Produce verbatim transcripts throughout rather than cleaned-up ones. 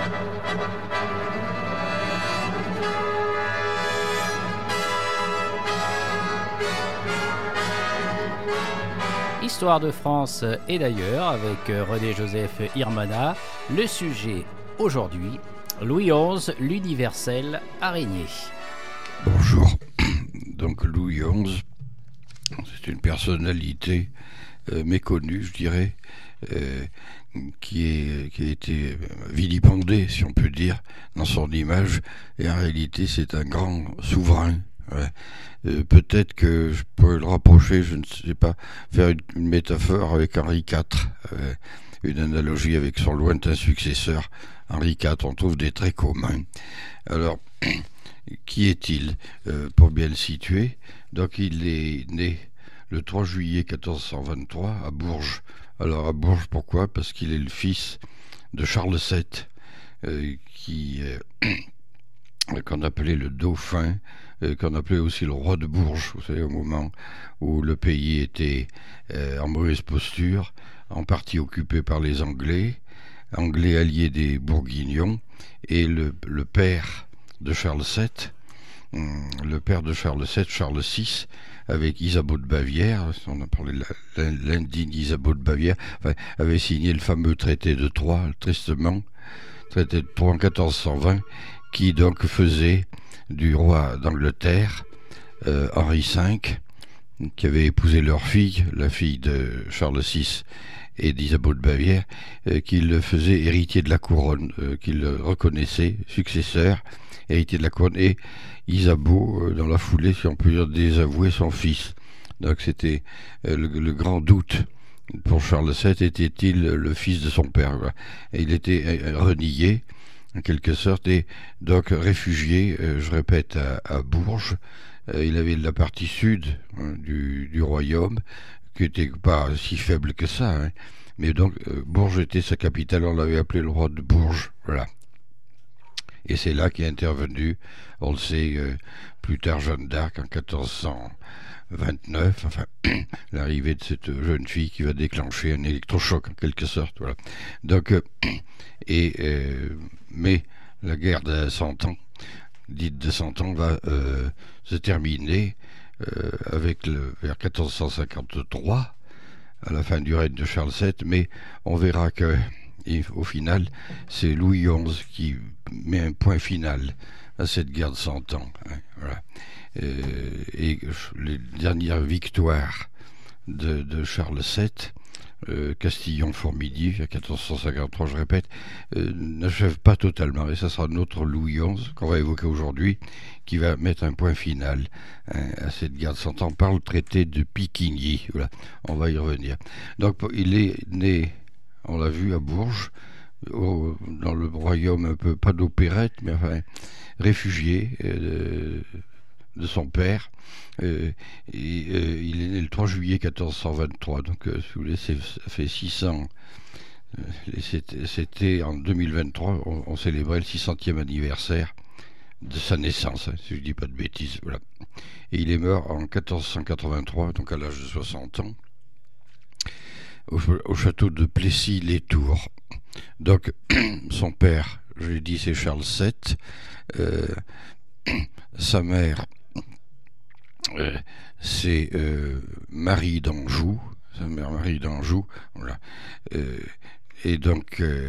Histoire de France et d'ailleurs avec René-Joseph Irmana. Le sujet aujourd'hui, Louis onze, l'universel araignée. Bonjour. Donc Louis onze, c'est une personnalité euh, méconnue, je dirais, euh, qui, est, qui a été vilipendée, si on peut dire, dans son image. Et en réalité, c'est un grand souverain. Ouais. Euh, peut-être que je pourrais le rapprocher, je ne sais pas, faire une, une métaphore avec Henri quatre, euh, une analogie avec son lointain successeur, Henri quatre. On trouve des traits communs. Alors, qui est-il euh, pour bien le situer? Donc, il est né le trois juillet quatorze cent vingt-trois à Bourges. Alors, à Bourges, pourquoi? Parce qu'il est le fils de Charles sept, euh, qui euh, qu'on appelait le dauphin, euh, qu'on appelait aussi le roi de Bourges, vous savez, au moment où le pays était euh, en mauvaise posture, en partie occupé par les Anglais, Anglais alliés des Bourguignons, et le, le père de Charles sept, hum, le père de Charles sept, Charles six, avec Isabeau de Bavière, on a parlé de l'indigne Isabeau de Bavière, enfin, avait signé le fameux traité de Troyes, tristement, traité de Troyes en quatorze cent vingt, qui donc faisait du roi d'Angleterre, euh, Henri cinq, qui avait épousé leur fille, la fille de Charles six et d'Isabeau de Bavière, euh, qu'il le faisait héritier de la couronne, euh, qu'il le reconnaissait successeur, héritier de la couronne, et Isabeau, euh, dans la foulée, si on peut dire, désavouait son fils. Donc c'était euh, le, le grand doute pour Charles sept, était-il le fils de son père, quoi. Et il était euh, renié, en quelque sorte, et donc réfugié, euh, je répète, à, à Bourges. Euh, il avait la partie sud hein, du, du royaume, qui n'était pas si faible que ça, hein. Mais donc euh, Bourges était sa capitale, on l'avait appelé le roi de Bourges, voilà. Et c'est là qu'est intervenu, on le sait, euh, plus tard Jeanne d'Arc en quatorze cent vingt-neuf, enfin, l'arrivée de cette jeune fille qui va déclencher un électrochoc en quelque sorte, voilà. Donc, euh, et, euh, mais la guerre de Cent Ans, dite de Cent Ans, va euh, se terminer euh, avec le, vers quatorze cent cinquante-trois, à la fin du règne de Charles sept, mais on verra que, et au final, c'est Louis onze qui met un point final à cette guerre de Cent Ans, hein, voilà. Euh, et les dernières victoires de, de Charles sept, euh, Castillon-Formigny, à quatorze cent cinquante-trois, je répète, euh, n'achèvent pas totalement. Et ça sera notre Louis onze, qu'on va évoquer aujourd'hui, qui va mettre un point final hein, à cette guerre de Cent Ans par le traité de Piquigny. Voilà, on va y revenir. Donc, il est né, on l'a vu, à Bourges, au, dans le royaume un peu, pas d'opérette, mais enfin, réfugié euh, de son père, euh, et euh, il est né le trois juillet quatorze cent vingt-trois, donc euh, si vous voulez, ça fait six cents, euh, c'était, c'était en deux mille vingt-trois, on, on célébrait le six centième anniversaire de sa naissance, hein, si je dis pas de bêtises, voilà. Et il est mort en quatorze cent quatre-vingt-trois, donc à l'âge de soixante ans, au, au château de Plessis-les-Tours. Donc, son père, je l'ai dit, c'est Charles sept, euh, sa mère, Euh, c'est euh, Marie d'Anjou, sa mère Marie d'Anjou, voilà. Euh, et donc euh,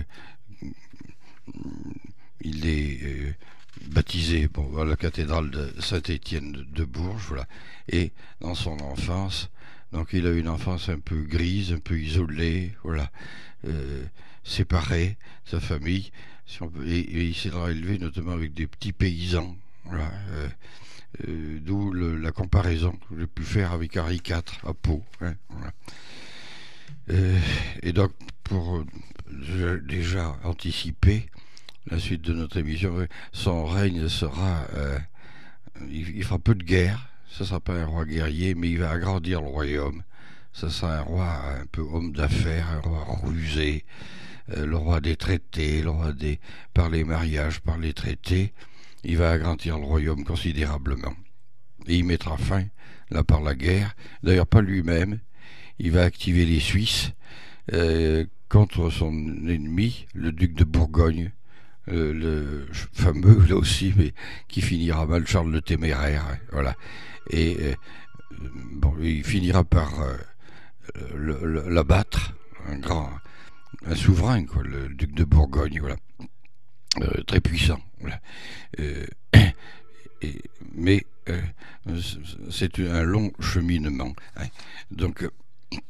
il est euh, baptisé bon, à la cathédrale de Saint-Étienne de, de Bourges, voilà. Et dans son enfance, donc il a eu une enfance un peu grise, un peu isolée, voilà, euh, séparé, sa famille, si on peut, et, et il s'est élevé notamment avec des petits paysans, voilà. Euh, Euh, d'où le, la comparaison que j'ai pu faire avec Henri quatre à Pau, hein, voilà. euh, et donc pour euh, déjà anticiper la suite de notre émission, son règne sera euh, il, il fera peu de guerre, ce sera pas un roi guerrier, mais il va agrandir le royaume. Ce sera un roi un peu homme d'affaires, un roi rusé, euh, le roi des traités, le roi des par les mariages, par les traités. Il va agrandir le royaume considérablement. Et il mettra fin, là, par la guerre. D'ailleurs, pas lui-même. Il va activer les Suisses euh, contre son ennemi, le duc de Bourgogne, euh, le fameux, là aussi, mais qui finira mal, Charles le Téméraire, hein, voilà. Et euh, bon, il finira par euh, l'abattre, un grand, un souverain, quoi, le duc de Bourgogne, voilà, euh, très puissant, voilà. Euh, et, mais euh, c'est un long cheminement, hein. Donc, euh,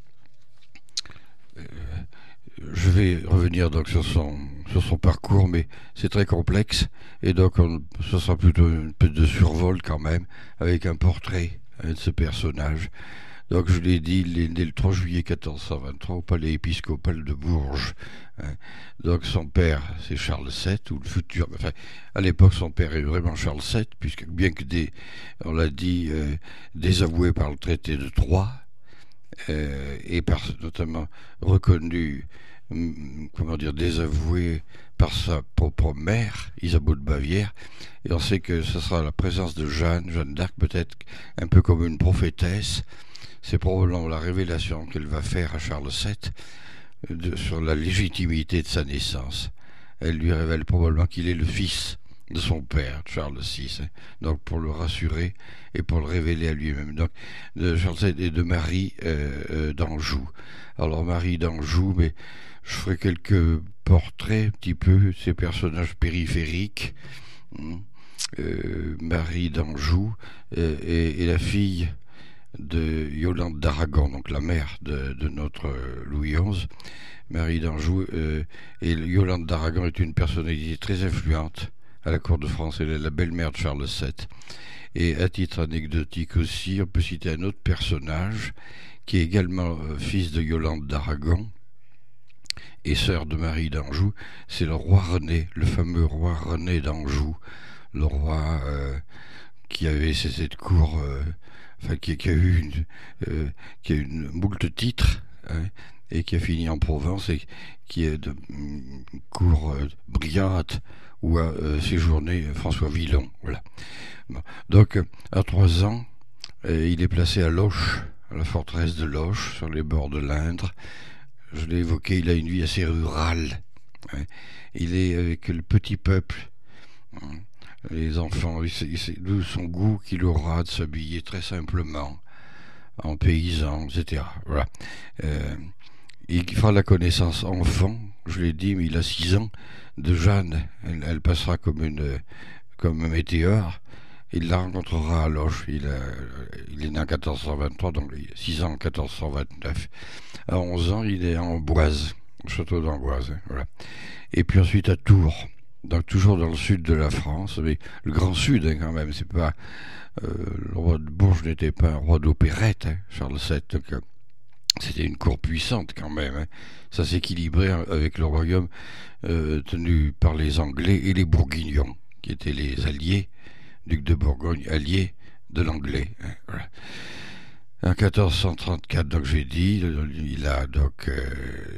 je vais revenir donc sur son sur son parcours, mais c'est très complexe, et donc on, ce sera plutôt un peu de survol quand même, avec un portrait de ce personnage. Donc je l'ai dit, il est né le trois juillet quatorze cent vingt-trois au palais épiscopal de Bourges. Hein. Donc son père, c'est Charles sept, ou le futur... Enfin, à l'époque, son père est vraiment Charles sept, puisque bien que, des, on l'a dit, euh, désavoué par le traité de Troyes, euh, et par, notamment reconnu, comment dire, désavoué par sa propre mère, Isabeau de Bavière, et on sait que ce sera la présence de Jeanne, Jeanne d'Arc, peut-être un peu comme une prophétesse. C'est probablement la révélation qu'elle va faire à Charles sept de, sur la légitimité de sa naissance. Elle lui révèle probablement qu'il est le fils de son père, Charles six, hein, donc pour le rassurer et pour le révéler à lui-même. Donc de Charles sept et de Marie euh, euh, d'Anjou. Alors Marie d'Anjou, mais je ferai quelques portraits, un petit peu, ces personnages périphériques. Euh, Marie d'Anjou euh, est, est la fille de Yolande d'Aragon, donc la mère de, de notre Louis onze. Marie d'Anjou euh, et Yolande d'Aragon est une personnalité très influente à la cour de France. Elle est la belle-mère de Charles sept. Et à titre anecdotique aussi, on peut citer un autre personnage qui est également euh, fils de Yolande d'Aragon et sœur de Marie d'Anjou. C'est le roi René, le fameux roi René d'Anjou, le roi euh, qui avait cette cour... Euh, Enfin, qui, qui a eu une, euh, qui a une moult titres, hein, et qui a fini en Provence, et qui est de une cour euh, brillante où a euh, séjourné François Villon. Voilà. Bon. Donc, à trois ans, euh, il est placé à Loches, à la forteresse de Loches, sur les bords de l'Indre. Je l'ai évoqué, il a une vie assez rurale. Hein. Il est avec le petit peuple. Hein. Les enfants, c'est d'où son goût qu'il aura de s'habiller très simplement, en paysan, et cetera. Voilà. Euh, il fera la connaissance enfant, je l'ai dit, mais il a six ans, de Jeanne. Elle, elle passera comme une comme un météore. Il la rencontrera à Loches. Il, a, il est né en quatorze cent vingt-trois, donc six ans en quatorze cent vingt-neuf. À onze ans, il est à Amboise, au château d'Amboise. Hein, voilà. Et puis ensuite à Tours. Donc toujours dans le sud de la France, mais le grand sud, hein, quand même. C'est pas euh, le roi de Bourges n'était pas un roi d'opérette, hein, Charles sept. Donc euh, c'était une cour puissante quand même. Hein. Ça s'équilibrait avec le royaume euh, tenu par les Anglais et les Bourguignons, qui étaient les alliés, duc de Bourgogne, alliés de l'anglais. Hein, voilà. En quatorze cent trente-quatre, donc j'ai dit, il a donc euh,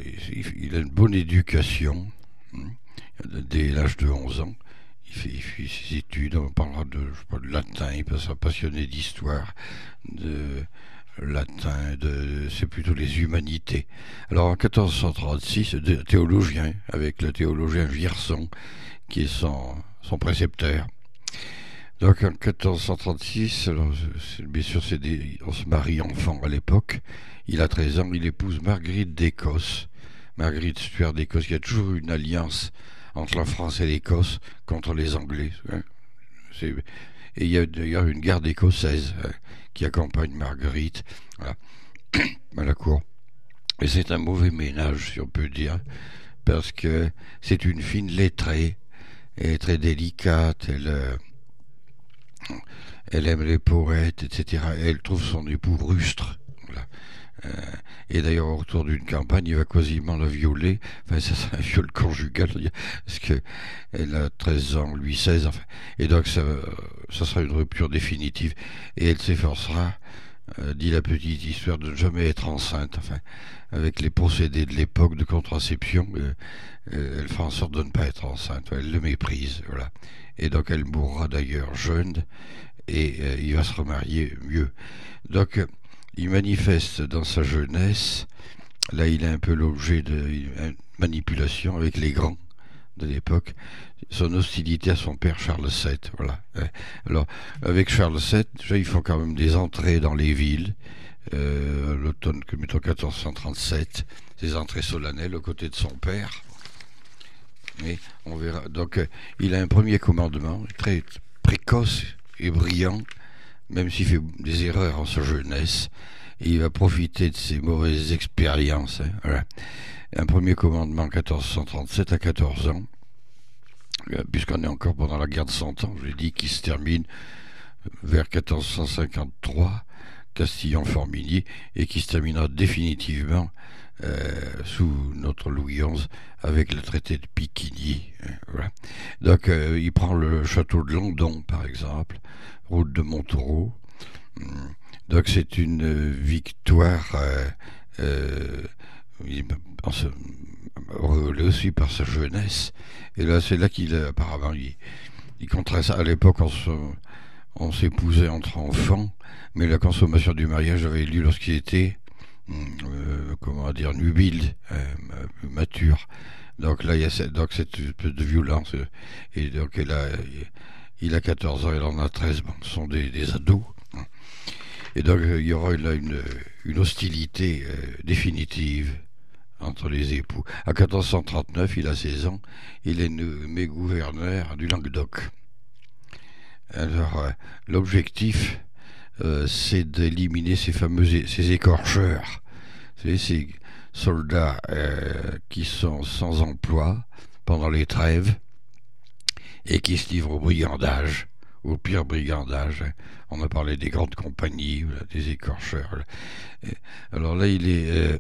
il a une bonne éducation. Hein. Dès l'âge de onze ans, il fait, il fait ses études, on parlera de, je sais pas, de latin, il sera passionné d'histoire, de latin, de, c'est plutôt les humanités. Alors en quatorze cent trente-six, théologien, avec le théologien Vierson, qui est son, son précepteur. Donc en quatorze cent trente-six, alors, bien sûr, c'est des, on se marie enfant à l'époque, il a treize ans, il épouse Marguerite d'Écosse, Marguerite Stuart d'Écosse. Il y a toujours une alliance entre la France et l'Écosse contre les Anglais. Hein. Et il y a d'ailleurs une garde écossaise, hein, qui accompagne Marguerite, voilà, à la cour. Et c'est un mauvais ménage, si on peut dire, parce que c'est une fine lettrée, elle est très délicate, elle, euh, elle aime les poètes, et cetera. Et elle trouve son époux rustre. Voilà. Euh, et d'ailleurs, autour d'une campagne, il va quasiment la violer. Enfin, ça, c'est un viol conjugal, parce que elle a treize ans, lui seize, enfin. Et donc, ça, ça sera une rupture définitive. Et elle s'efforcera, euh, dit la petite histoire, de ne jamais être enceinte. Enfin, avec les procédés de l'époque de contraception, euh, euh, elle fera en sorte de ne pas être enceinte. Elle le méprise, voilà. Et donc, elle mourra d'ailleurs jeune, et euh, il va se remarier mieux. Donc, euh, il manifeste dans sa jeunesse, là il est un peu l'objet de manipulation avec les grands de l'époque, son hostilité à son père Charles sept. Voilà. Alors, avec Charles sept, déjà, ils font quand même des entrées dans les villes, euh, l'automne, mettons quatorze cent trente-sept, des entrées solennelles aux côtés de son père. Mais on verra. Donc, euh, il a un premier commandement très précoce et brillant, même s'il fait des erreurs en sa jeunesse. Et il va profiter de ses mauvaises expériences. Hein, voilà. Un premier commandement en quatorze cent trente-sept à quatorze ans, euh, puisqu'on est encore pendant la guerre de Cent Ans, je l'ai dit, qui se termine vers quatorze cent cinquante-trois, Castillon-Formigny, et qui se terminera définitivement euh, sous notre Louis onze avec le traité de Piquigny. Hein, voilà. Donc euh, il prend le château de Landon, par exemple, route de Montaureau. Donc c'est une victoire euh, euh, relevée aussi par sa jeunesse. Et là, c'est là qu'il apparemment il, il contraste. À l'époque, on, se, on s'épousait entre enfants, mais la consommation du mariage avait lieu lorsqu'il était euh, comment dire nubile, euh, mature. Donc là, il y a cette, donc cette espèce de violence. Et donc il a, il a quatorze ans, il en a treize. Bon, ce sont des, des ados. Et donc il y aura là une, une hostilité euh, définitive entre les époux. À quatorze cent trente-neuf, il a seize ans, il est nommé gouverneur du Languedoc. Alors euh, l'objectif, euh, c'est d'éliminer ces fameux ces écorcheurs, vous savez, ces soldats euh, qui sont sans emploi pendant les trêves et qui se livrent au brigandage, au pire brigandage. On a parlé des grandes compagnies, des écorcheurs. Alors là, il est euh,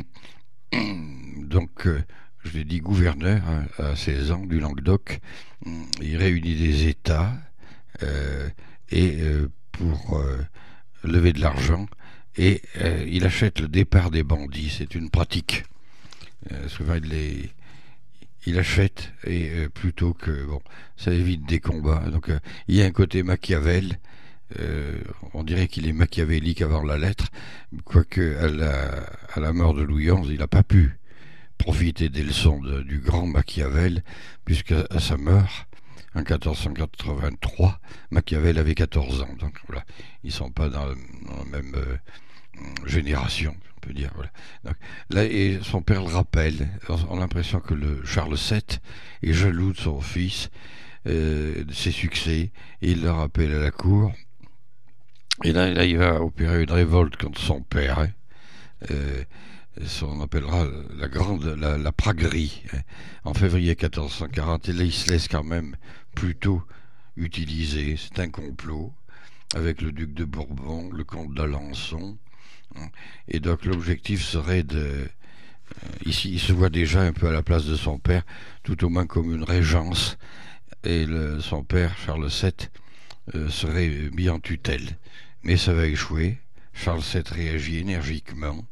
donc, euh, je l'ai dit, gouverneur hein, à seize ans du Languedoc. Il réunit des États euh, et euh, pour euh, lever de l'argent et euh, il achète le départ des bandits. C'est une pratique. Euh, souvent, il les il achète et euh, plutôt que bon, ça évite des combats. Donc euh, il y a un côté Machiavel. Euh, on dirait qu'il est machiavélique avant la lettre, quoique à la, à la mort de Louis onze, il n'a pas pu profiter des leçons de, du grand Machiavel, puisqu'à à sa mort, en quatorze cent quatre-vingt-trois, Machiavel avait quatorze ans. Donc voilà, ils ne sont pas dans, dans la même euh, génération, on peut dire. Voilà. Donc, là, et son père le rappelle. On a l'impression que le Charles sept est jaloux de son fils, euh, de ses succès, et il le rappelle à la cour. Et là, là, il va opérer une révolte contre son père. Hein. Euh, on appellera la grande, la, la praguerie, hein, en février quatorze cent quarante. Et là, il se laisse quand même plutôt utiliser. C'est un complot avec le duc de Bourbon, le comte d'Alençon. Hein. Et donc, l'objectif serait de... Euh, ici, il se voit déjà un peu à la place de son père, tout au moins comme une régence. Et le, son père, Charles sept, euh, serait mis en tutelle. Mais ça va échouer. Charles sept réagit énergiquement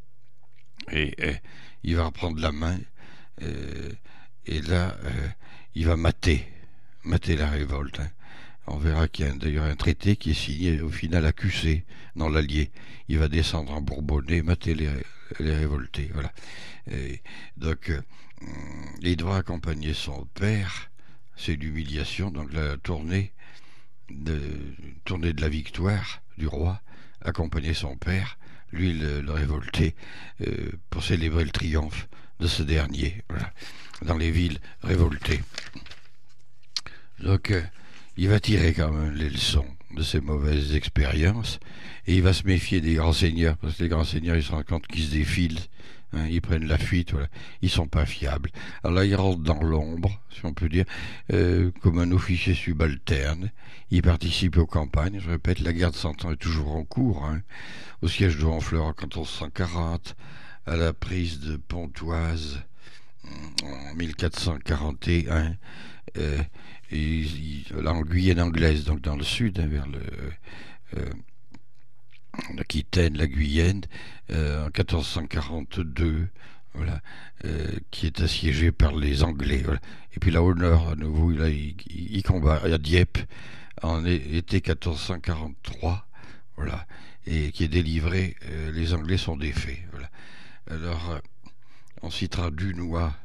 et, et il va reprendre la main euh, et là euh, il va mater mater la révolte. Hein. On verra qu'il y a d'ailleurs un traité qui est signé au final à Q C dans l'Allier. Il va descendre en Bourbonnais, mater les, les révoltés. Voilà. Et donc euh, il devra accompagner son père. C'est l'humiliation, donc la tournée de tournée de la victoire du roi, accompagner son père, lui le, le révolté, euh, pour célébrer le triomphe de ce dernier, voilà, dans les villes révoltées. Donc euh, il va tirer quand même les leçons de ces mauvaises expériences et il va se méfier des grands seigneurs, parce que les grands seigneurs ils se rendent compte qu'ils se défilent. Hein, ils prennent la fuite, voilà. Ils sont pas fiables. Alors là, il rentre dans l'ombre, si on peut dire, euh, comme un officier subalterne. Il participe aux campagnes. Je répète, la guerre de Cent Ans est toujours en cours. Hein. Au siège de Honfleur en quatorze cent quarante, à la prise de Pontoise en mille quatre cent quarante et un, euh, et, il, là, en Guyane anglaise, donc dans le sud, hein, vers le... Euh, l'Aquitaine, la Guyenne, euh, en quatorze cent quarante-deux, voilà, euh, qui est assiégée par les Anglais. Voilà. Et puis là, au nord, à nouveau, là, il, il, il combat à Dieppe en été quatorze cent quarante-trois, voilà, et qui est délivré. Euh, les Anglais sont défaits. Voilà. Alors, euh, on citera Dunois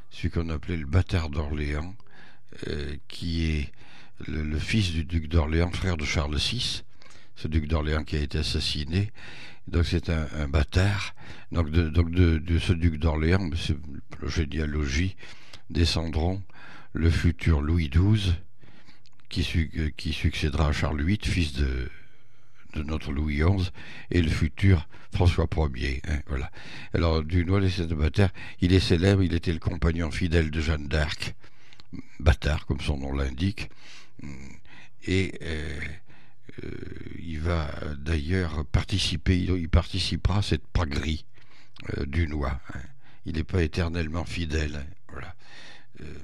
celui qu'on appelait le bâtard d'Orléans, euh, qui est le, le fils du duc d'Orléans, frère de Charles six, ce duc d'Orléans qui a été assassiné. Donc c'est un, un bâtard. Donc de, donc de, de ce duc d'Orléans, c'est la généalogie, descendront le futur Louis douze, qui, su, qui succédera à Charles huit, fils de, de notre Louis onze, et le futur François premier. Hein, voilà. Alors Dunois, les bâtard, il est célèbre, il était le compagnon fidèle de Jeanne d'Arc, bâtard comme son nom l'indique, et euh, euh, il va d'ailleurs participer, il, il participera à cette praguerie euh, Dunois. Hein. Il n'est pas éternellement fidèle. Hein, voilà. Euh,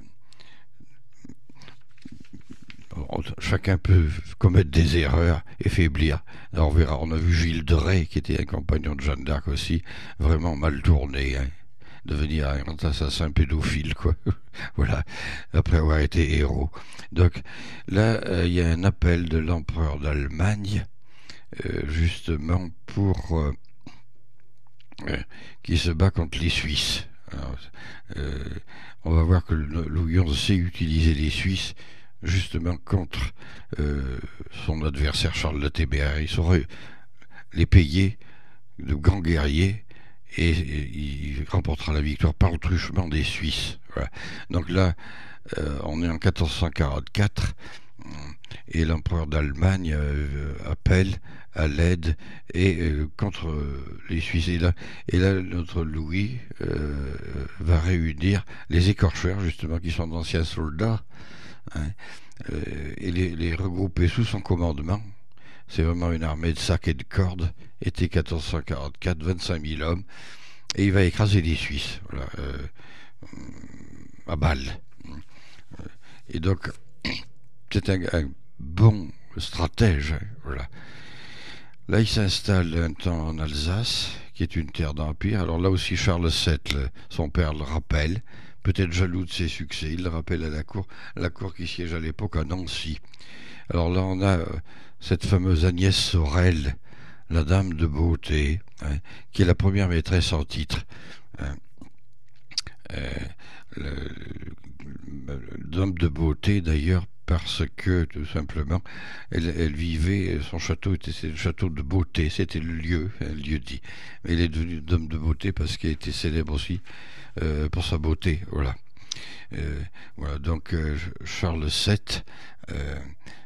Chacun peut commettre des erreurs et faiblir. Alors on verra, on a vu Gilles de Rais, qui était un compagnon de Jeanne d'Arc aussi, vraiment mal tourné, hein, devenir un grand assassin pédophile, quoi. Voilà, après avoir été héros. Donc là, il euh, y a un appel de l'empereur d'Allemagne, euh, justement pour euh, euh, qui se bat contre les Suisses. Alors, euh, on va voir que Louis onze sait utiliser les Suisses justement contre euh, son adversaire Charles le Téméraire. Il saurait les payer de grands guerriers et, et il remportera la victoire par le truchement des Suisses. Voilà. Donc là, euh, on est en quatorze cent quarante-quatre et l'empereur d'Allemagne euh, appelle à l'aide et euh, contre euh, les Suisses. Et là, et là notre Louis euh, va réunir les écorcheurs, justement, qui sont d'anciens soldats, hein, euh, et les, les regrouper sous son commandement. C'est vraiment une armée de sacs et de cordes. Été quatorze cent quarante-quatre, vingt-cinq mille hommes, et il va écraser les Suisses, voilà, euh, à Bâle. Et donc c'est un, un bon stratège, hein, voilà. Là il s'installe un temps en Alsace, qui est une terre d'empire. Alors là aussi Charles sept, le, son père, le rappelle, peut-être jaloux de ses succès, il le rappelle à la cour, la cour qui siège à l'époque à Nancy. Alors là on a euh, cette fameuse Agnès Sorel, la dame de beauté, hein, qui est la première maîtresse en titre. Hein. Euh, le, le, dame de beauté d'ailleurs parce que tout simplement elle, elle vivait, son château était le château de beauté, c'était le lieu, un lieu dit. Mais elle est devenue dame de beauté parce qu'elle était célèbre aussi euh, pour sa beauté, voilà. Euh, voilà, donc euh, Charles sept euh,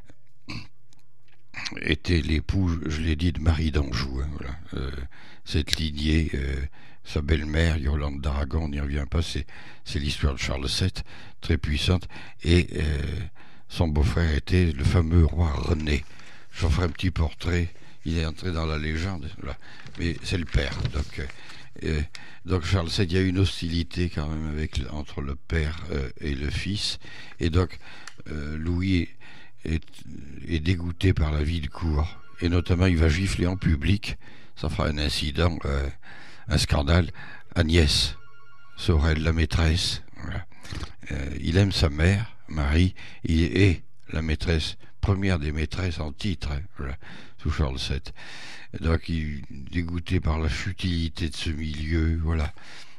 était l'époux, je l'ai dit, de Marie d'Anjou. Hein, voilà. euh, cette lignée, euh, sa belle-mère, Yolande d'Aragon, on n'y revient pas, c'est, c'est l'histoire de Charles sept, très puissante, et euh, son beau-frère était le fameux roi René. J'en ferai un petit portrait, il est entré dans la légende, voilà. Mais c'est le père. Donc, euh, donc Charles sept, il y a une hostilité quand même avec, entre le père euh, et le fils, et donc euh, Louis est, est dégoûté par la vie de cour, et notamment il va gifler en public, ça fera un incident, euh, un scandale. Agnès Sorel, la maîtresse, voilà. euh, il aime sa mère, Marie, il est la maîtresse, première des maîtresses en titre, hein, voilà, sous Charles sept. Donc il est dégoûté par la futilité de ce milieu, voilà.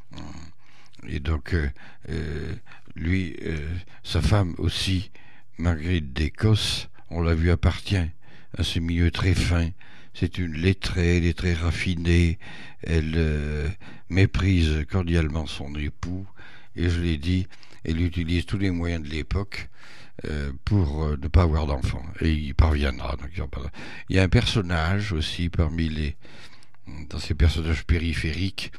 Et donc euh, euh, lui, euh, sa femme aussi, Marguerite d'Écosse, on l'a vu, appartient à ce milieu très fin. C'est une lettrée, elle est très raffinée, elle euh, méprise cordialement son époux, et je l'ai dit, elle utilise tous les moyens de l'époque euh, pour euh, ne pas avoir d'enfant, et il parviendra. Donc, il y a un personnage aussi parmi les, dans ces personnages périphériques.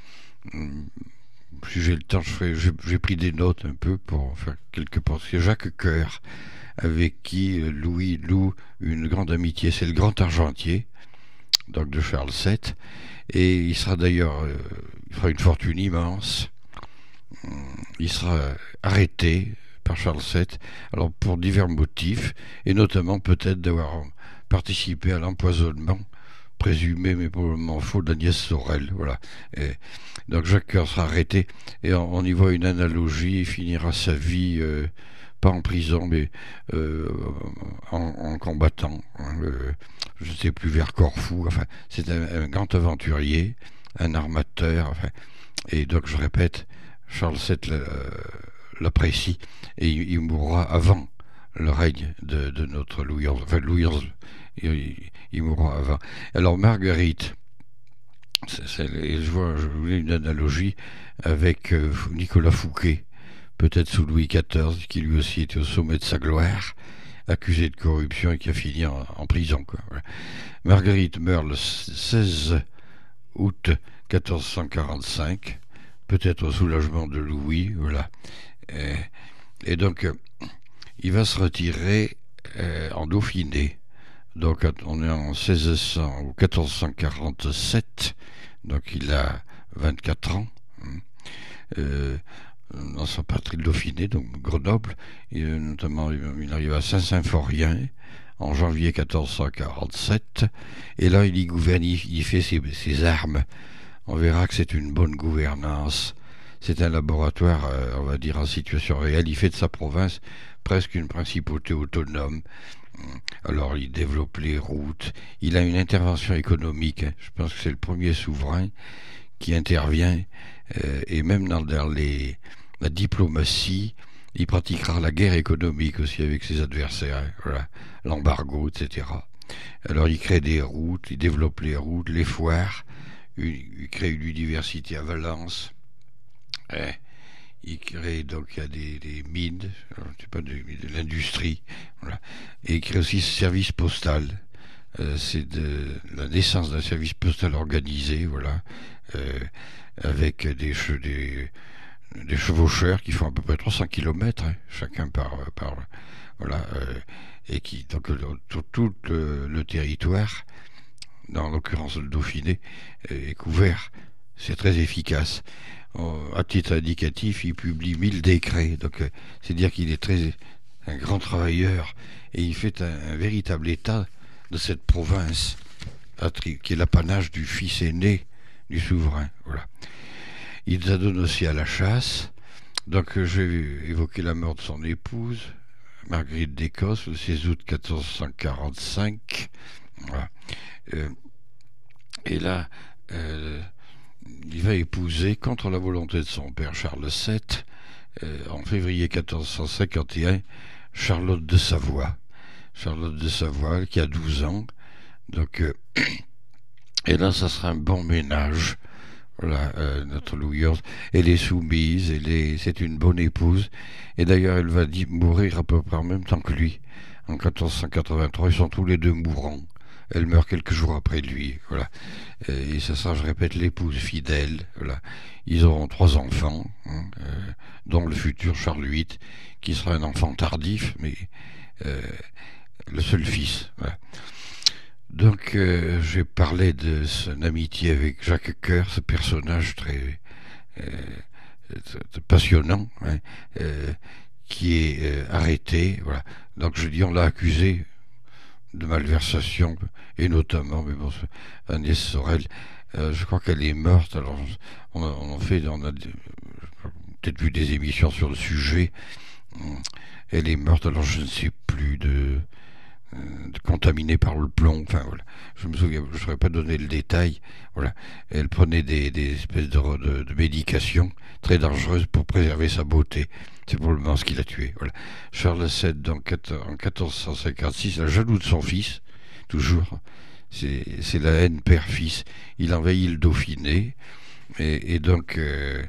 Si j'ai le temps, je ferai, j'ai, j'ai pris des notes un peu pour faire quelques pensées. Jacques Coeur, avec qui Louis loue une grande amitié, c'est le grand argentier, donc de Charles sept, et il sera d'ailleurs, euh, il fera une fortune immense. Il sera arrêté par Charles sept, alors pour divers motifs, et notamment peut-être d'avoir participé à l'empoisonnement présumé mais probablement faux d'Agnès Sorel, voilà. Et donc Jacques Coeur sera arrêté, et on, on y voit une analogie. Il finira sa vie euh, pas en prison, mais euh, en, en combattant, hein, euh, je ne sais plus, vers Corfou. Enfin, c'est un, un grand aventurier, un armateur. Enfin, et donc je répète, Charles sept euh, l'apprécie, et il, il mourra avant le règne de, de notre Louis onze. Enfin, Louis onze, il, il mourra avant. Alors, Marguerite, c'est, c'est, je vois, je voulais une analogie avec euh, Nicolas Fouquet, peut-être sous Louis quatorze, qui lui aussi était au sommet de sa gloire, accusé de corruption et qui a fini en, en prison, quoi. Voilà. Marguerite meurt le seize août quatorze cent quarante-cinq, peut-être au soulagement de Louis, voilà. Et, et donc, euh, il va se retirer euh, en Dauphiné. Donc, on est en seize cents ou quatorze cent quarante-sept, donc il a vingt-quatre ans. Euh, dans sa patrie de Dauphiné, donc Grenoble, et notamment il arrive à Saint-Symphorien en janvier quatorze cent quarante-sept, et là il y gouverne, il fait ses, ses armes. On verra que c'est une bonne gouvernance, c'est un laboratoire, euh, on va dire, en situation réelle. Il fait de sa province presque une principauté autonome. Alors il développe les routes, il a une intervention économique, hein. Je pense que c'est le premier souverain qui intervient, euh, et même dans, dans les, la diplomatie, il pratiquera la guerre économique aussi avec ses adversaires, voilà, l'embargo, et cetera. Alors il crée des routes, il développe les routes, les foires, il, il crée une université à Valence, hein. Il crée donc il y a des, des mines, c'est pas de, de l'industrie, voilà. Et il crée aussi ce service postal. Euh, c'est de la naissance d'un service postal organisé, voilà, euh, avec des, che, des, des chevaucheurs qui font à peu près trois cents kilomètres, hein, chacun par, par voilà, euh, et qui donc sur tout le, le territoire, dans l'occurrence le Dauphiné, est couvert. C'est très efficace. À titre indicatif, il publie mille décrets, donc euh, c'est dire qu'il est très un grand travailleur, et il fait un, un véritable état de cette province qui est l'apanage du fils aîné du souverain. Voilà. Il s'adonne aussi à la chasse. Donc euh, j'ai évoqué la mort de son épouse, Marguerite d'Écosse, le seize août quatorze cent quarante-cinq. Voilà. Euh, et là, euh, il va épouser, contre la volonté de son père Charles sept, euh, en février quatorze cent cinquante et un, Charlotte de Savoie. Charlotte de Savoie, qui a douze ans. Donc, euh, et là, ça sera un bon ménage. Voilà, euh, notre Louis onze. Elle est soumise, elle est, c'est une bonne épouse. Et d'ailleurs, elle va dire, mourir à peu près en même temps que lui. En quatorze cent quatre-vingt-trois, ils sont tous les deux mourants. Elle meurt quelques jours après lui, voilà. Et ça sera, je répète, l'épouse fidèle, voilà. Ils auront trois enfants, hein, euh, dont le futur Charles huit, qui sera un enfant tardif, mais euh, le seul fils, voilà. Donc, euh, j'ai parlé de son amitié avec Jacques Coeur, ce personnage très, euh, très passionnant, hein, euh, qui est euh, arrêté, voilà. Donc, je dis, on l'a accusé de malversation, et notamment, mais bon, Agnès Sorel, euh, je crois qu'elle est morte. Alors, on a, on a fait, on a peut-être vu des émissions sur le sujet. Elle est morte, alors je ne sais plus, de, de contaminée par le plomb. Enfin voilà, je me souviens, je ne saurais pas donner le détail. Voilà, elle prenait des, des espèces de, de, de médications très dangereuses pour préserver sa beauté. C'est probablement ce qui l'a tué. Voilà. Charles sept, donc, en quatorze cent cinquante-six, la jaloux de son fils, toujours, c'est, c'est la haine père-fils. Il envahit le Dauphiné, et, et donc, euh,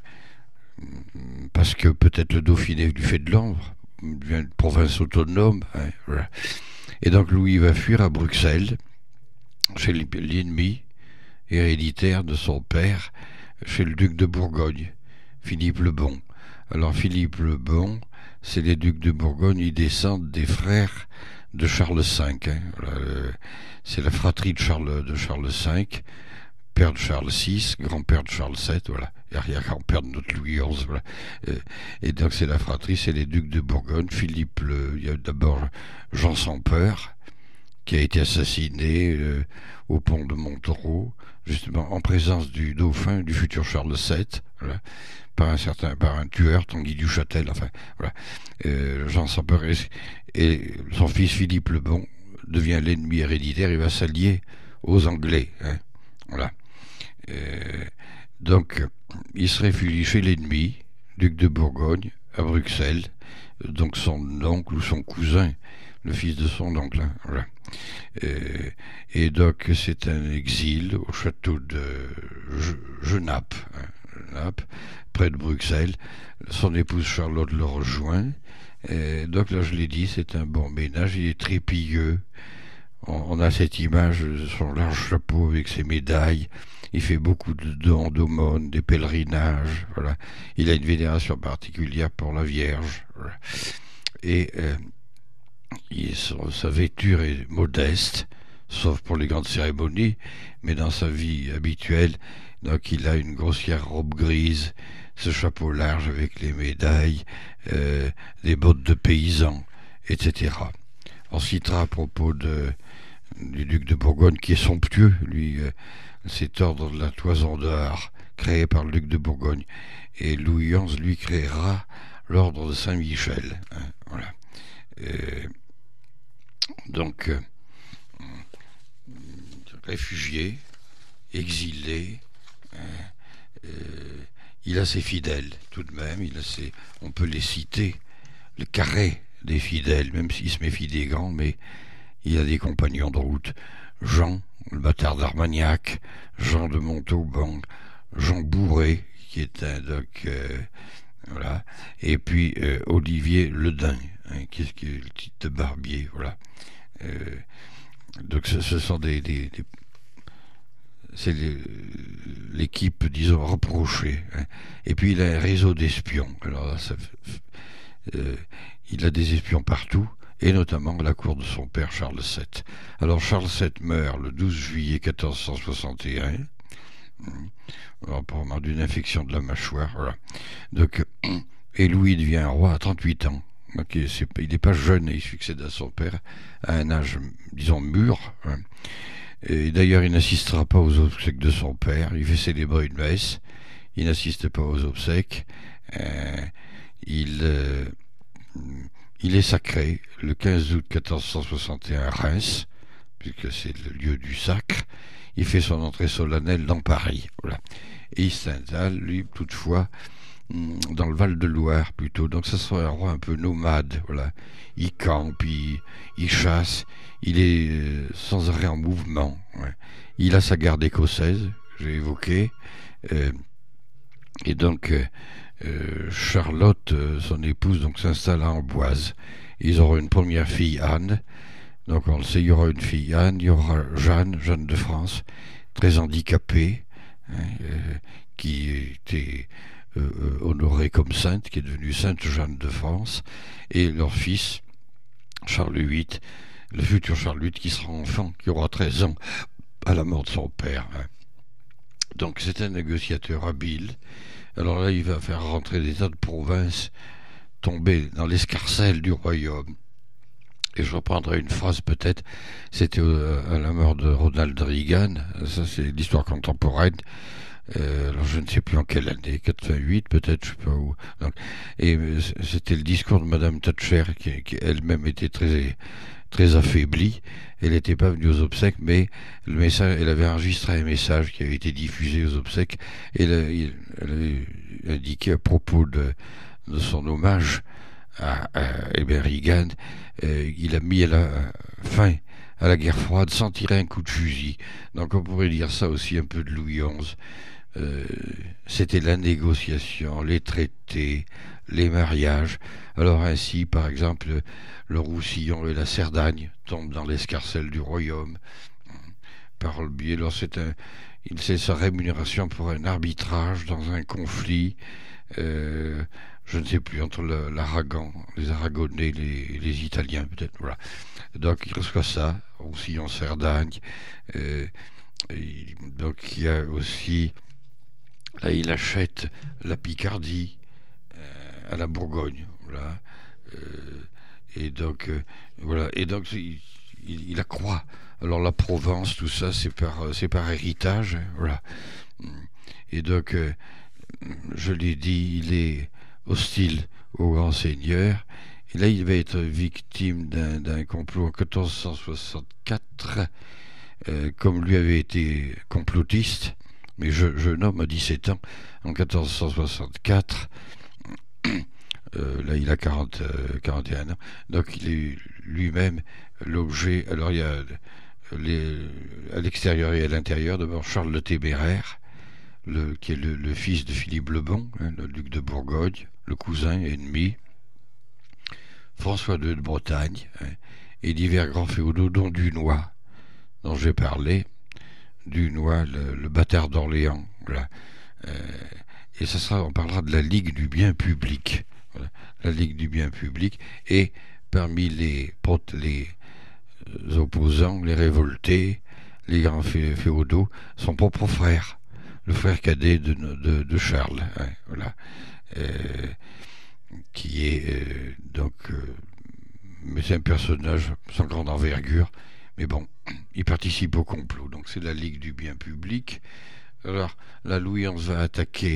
parce que peut-être le Dauphiné lui fait de l'ombre, une province autonome, hein, voilà. Et donc Louis va fuir à Bruxelles, chez l'ennemi héréditaire de son père, chez le duc de Bourgogne, Philippe le Bon. Alors Philippe le Bon, c'est les ducs de Bourgogne, ils descendent des frères de Charles cinq. Hein. Voilà, euh, c'est la fratrie de Charles, de Charles cinq, père de Charles six, grand-père de Charles sept, voilà, et arrière-grand-père de notre Louis onze. Voilà. Euh, et donc c'est la fratrie, c'est les ducs de Bourgogne. Philippe, le, il y a d'abord Jean sans peur, qui a été assassiné euh, au pont de Montereau, justement en présence du dauphin, du futur Charles sept, voilà, par un certain, par un tueur, Tanguy du Châtel, enfin, voilà. Euh, Jean sans peur, et, et son fils Philippe le Bon devient l'ennemi héréditaire, il va s'allier aux Anglais, hein, voilà. Euh, donc, il se réfugie chez l'ennemi, duc de Bourgogne, à Bruxelles, donc son oncle ou son cousin, le fils de son oncle. Hein, voilà. Et, et donc c'est un exil au château de Genappe, hein, Genappe, près de Bruxelles. Son épouse Charlotte le rejoint. Et donc là je l'ai dit, c'est un bon ménage, il est trépilleux. On, on a cette image de son large chapeau avec ses médailles. Il fait beaucoup de dons, d'aumônes, des pèlerinages. Voilà. Il a une vénération particulière pour la Vierge. Voilà. Et euh, il, son, sa vêture est modeste, sauf pour les grandes cérémonies, mais dans sa vie habituelle, donc il a une grossière robe grise, ce chapeau large avec les médailles, euh, des bottes de paysan, et cetera. On citera à propos de, du duc de Bourgogne qui est somptueux, lui, euh, cet ordre de la toison d'or créé par le duc de Bourgogne. Et Louis onze, lui, créera l'ordre de Saint-Michel. Hein, voilà. Euh, donc, euh, réfugié, exilé, euh, euh, il a ses fidèles tout de même, il a ses, on peut les citer, le carré des fidèles, même s'il se méfie des grands, mais il a des compagnons de route. Jean, le bâtard d'Armagnac, Jean de Montauban, Jean Bourré, qui est un doc, euh, voilà, et puis euh, Olivier Ledin, hein, qui, est, qui est le titre de barbier, voilà. Euh, donc ce, ce sont des, des, des c'est les, l'équipe, disons, rapprochée. Hein. Et puis il a un réseau d'espions. Alors là, ça, euh, il a des espions partout, et notamment à la cour de son père Charles sept. Alors Charles sept meurt le douze juillet quatorze cent soixante et un, apparemment d'une infection de la mâchoire. Voilà. Donc, et Louis devient roi à trente-huit ans. Donc, il n'est pas jeune et il succède à son père à un âge, disons, mûr. Hein. Et d'ailleurs, il n'assistera pas aux obsèques de son père. Il fait célébrer une messe. Il n'assiste pas aux obsèques. Euh, il, euh, il est sacré le quinze août quatorze cent soixante et un à Reims, puisque c'est le lieu du sacre. Il fait son entrée solennelle dans Paris. Voilà. Et il s'installe, lui, toutefois, dans le Val-de-Loire plutôt. Donc ça serait un roi un peu nomade. Voilà. Il campe, il, il chasse, il est euh, sans arrêt en mouvement. Ouais. Il a sa garde écossaise, j'ai évoqué. Euh, et donc euh, euh, Charlotte, euh, son épouse, donc s'installe à Amboise. Ils auront une première fille, Anne. Donc on le sait, il y aura une fille, Anne. Il y aura Jeanne, Jeanne de France, très handicapée, hein, euh, qui était Euh, euh, honorée comme sainte, qui est devenue sainte Jeanne de France, et leur fils, Charles huit, le futur Charles huit, qui sera enfant, qui aura treize ans à la mort de son père. Hein. Donc c'est un négociateur habile. Alors là, il va faire rentrer des tas de provinces tombées dans l'escarcelle du royaume. Et je reprendrai une phrase peut-être, c'était à la mort de Ronald Reagan, ça c'est l'histoire contemporaine. Euh, alors je ne sais plus en quelle année, quatre-vingt-huit peut-être, je sais pas où. Donc, et c'était le discours de Madame Thatcher qui, qui elle-même était très très affaiblie. Elle n'était pas venue aux obsèques, mais le message, elle avait enregistré un message qui avait été diffusé aux obsèques. Et elle, elle avait indiqué à propos de, de son hommage à, à Abraham Reagan, euh, il a mis à la fin à la guerre froide sans tirer un coup de fusil. Donc on pourrait dire ça aussi un peu de Louis onze. Euh, c'était la négociation, les traités, les mariages. Alors ainsi, par exemple, le Roussillon et la Cerdagne tombent dans l'escarcelle du royaume. Par le biais, alors c'est un, il sait sa rémunération pour un arbitrage dans un conflit, euh, je ne sais plus, entre le, l'Aragon, les Aragonais, les, les Italiens peut-être, voilà. Donc il reçoit ça, Roussillon, Cerdagne. Euh, et, donc il y a aussi, là il achète la Picardie euh, à la Bourgogne, voilà. Euh, et donc euh, voilà, et donc il, il, il accroît. Alors la Provence, tout ça, c'est par, c'est par héritage, hein, voilà. Et donc, euh, je l'ai dit, il est hostile au grand seigneur. Et là, il va être victime d'un, d'un complot en quatorze cent soixante-quatre, euh, comme lui avait été complotiste, mais je, jeune homme à dix-sept ans, en quatorze cent soixante-quatre, Euh, là, il a quarante, euh, quarante et un ans. Donc, il est lui-même l'objet. Alors, il y a les, à l'extérieur et à l'intérieur, d'abord Charles le Téméraire, le, qui est le, le fils de Philippe le Bon, hein, le duc de Bourgogne, le cousin ennemi. François deux de Bretagne, hein, et divers grands féodaux, dont Dunois, dont j'ai parlé. Dunois, le, le bâtard d'Orléans. Voilà. Euh, et ça sera, on parlera de la Ligue du bien public. Voilà. La Ligue du bien public. Et parmi les, les opposants, les révoltés, les grands féodaux, son propre frère, le frère cadet de, de, de Charles. Hein, voilà. Euh, qui est euh, donc... Euh, mais c'est un personnage sans grande envergure. Mais bon, il participe au complot. Donc c'est la Ligue du bien public. Alors, là, Louis onze va attaquer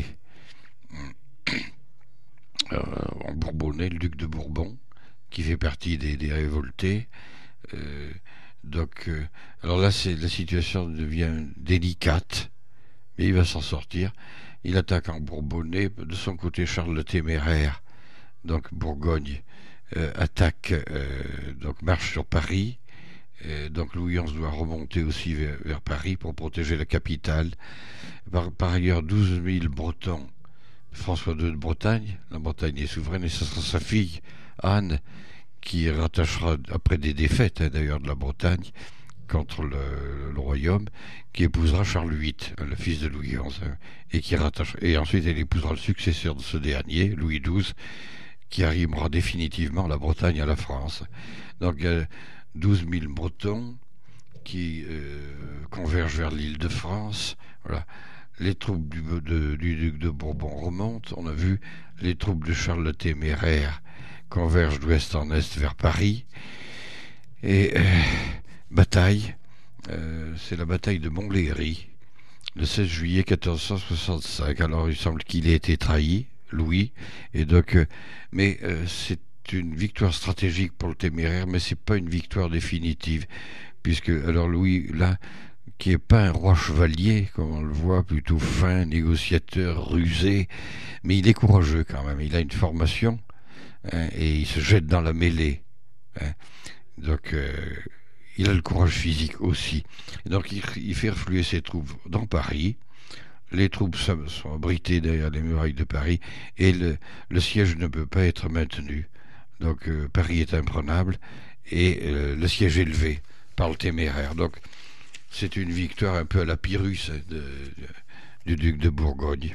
euh, en Bourbonnais, le duc de Bourbon, qui fait partie des, des révoltés. Euh, donc, euh, alors là, c'est, la situation devient délicate, mais il va s'en sortir. Il attaque en Bourbonnais. De son côté, Charles le Téméraire, donc Bourgogne, euh, attaque, euh, donc marche sur Paris. Et donc Louis onze doit remonter aussi vers, vers Paris pour protéger la capitale. Par, par ailleurs, douze mille Bretons, François deux de Bretagne, la Bretagne est souveraine, et ce sera sa fille, Anne, qui rattachera, après des défaites hein, d'ailleurs de la Bretagne, contre le, le royaume, qui épousera Charles huit, le fils de Louis onze, hein, et qui rattache, et ensuite elle épousera le successeur de ce dernier, Louis douze, qui arrimera définitivement la Bretagne à la France. Donc euh, douze mille Bretons qui euh, convergent vers l'île de France. Voilà. Les troupes du, de, du duc de Bourbon remontent. On a vu les troupes de Charles le Téméraire convergent d'ouest en est vers Paris. Et euh, bataille, euh, c'est la bataille de Montlhéry, le seize juillet quatorze cent soixante-cinq. Alors il semble qu'il ait été trahi, Louis, et donc, euh, mais euh, c'est une victoire stratégique pour le Téméraire, mais c'est pas une victoire définitive, puisque alors Louis là, qui est pas un roi chevalier comme on le voit, plutôt fin, négociateur, rusé, mais il est courageux quand même. Il a une formation hein, et il se jette dans la mêlée. Hein. Donc euh, il a le courage physique aussi. Et donc il, il fait refluer ses troupes dans Paris. Les troupes sont abritées derrière les murailles de Paris et le, le siège ne peut pas être maintenu. Donc euh, Paris est imprenable et euh, le siège est levé par le Téméraire. Donc c'est une victoire un peu à la Pyrrhus de, de, du duc de Bourgogne.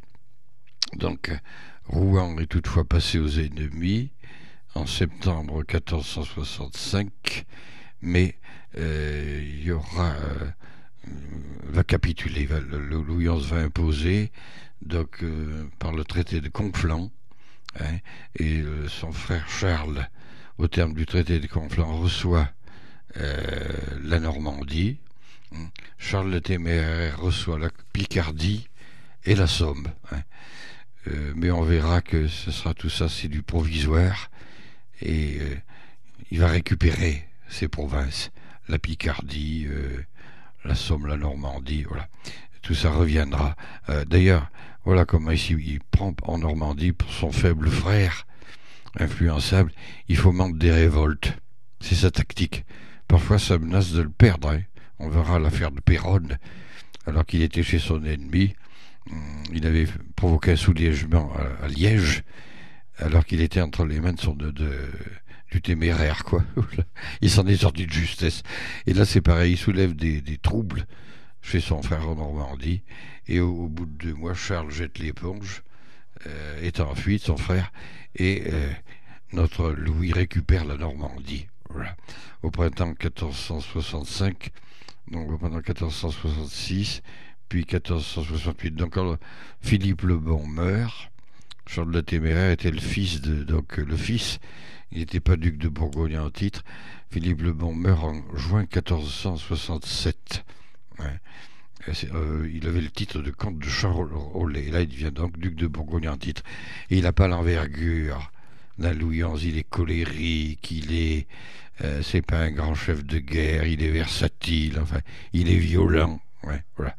Donc Rouen est toutefois passé aux ennemis en septembre quatorze cent soixante-cinq, mais euh, il y aura euh, va capituler, va, le, le Louis onze va imposer donc euh, par le traité de Conflans. Hein, et euh, son frère Charles, au terme du traité de Conflans, reçoit euh, la Normandie. Charles le Téméraire reçoit la Picardie et la Somme. Hein. Euh, mais on verra que ce sera tout ça, c'est du provisoire, et euh, il va récupérer ces provinces, la Picardie, euh, la Somme, la Normandie, voilà. Tout ça reviendra. Euh, d'ailleurs, voilà comment ici il prend en Normandie pour son faible frère, influençable, il fomente des révoltes. C'est sa tactique. Parfois, ça menace de le perdre. Hein. On verra l'affaire de Péronne, alors qu'il était chez son ennemi. Il avait provoqué un soulèvement à, à Liège, alors qu'il était entre les mains de son, de, de, du Téméraire, quoi. Il s'en est sorti de justesse. Et là, c'est pareil, il soulève des, des troubles chez son frère en Normandie, et au, au bout de deux mois, Charles jette l'éponge, euh, est en fuite, son frère, et euh, notre Louis récupère la Normandie. Voilà. Au printemps quatorze cent soixante-cinq, donc au printemps quatorze cent soixante-six, puis quatorze cent soixante-huit. Donc quand Philippe le Bon meurt, Charles le Téméraire était le fils de, donc le fils, il n'était pas duc de Bourgogne en titre. Philippe le Bon meurt en juin quatorze cent soixante-sept. Ouais. Euh, il avait le titre de comte de Charolais. Là, il devient donc duc de Bourgogne en titre. Et il n'a pas l'envergure d'un Louis onze. Il est colérique, il est, euh, c'est pas un grand chef de guerre, il est versatile, enfin, il est violent. Ouais, voilà.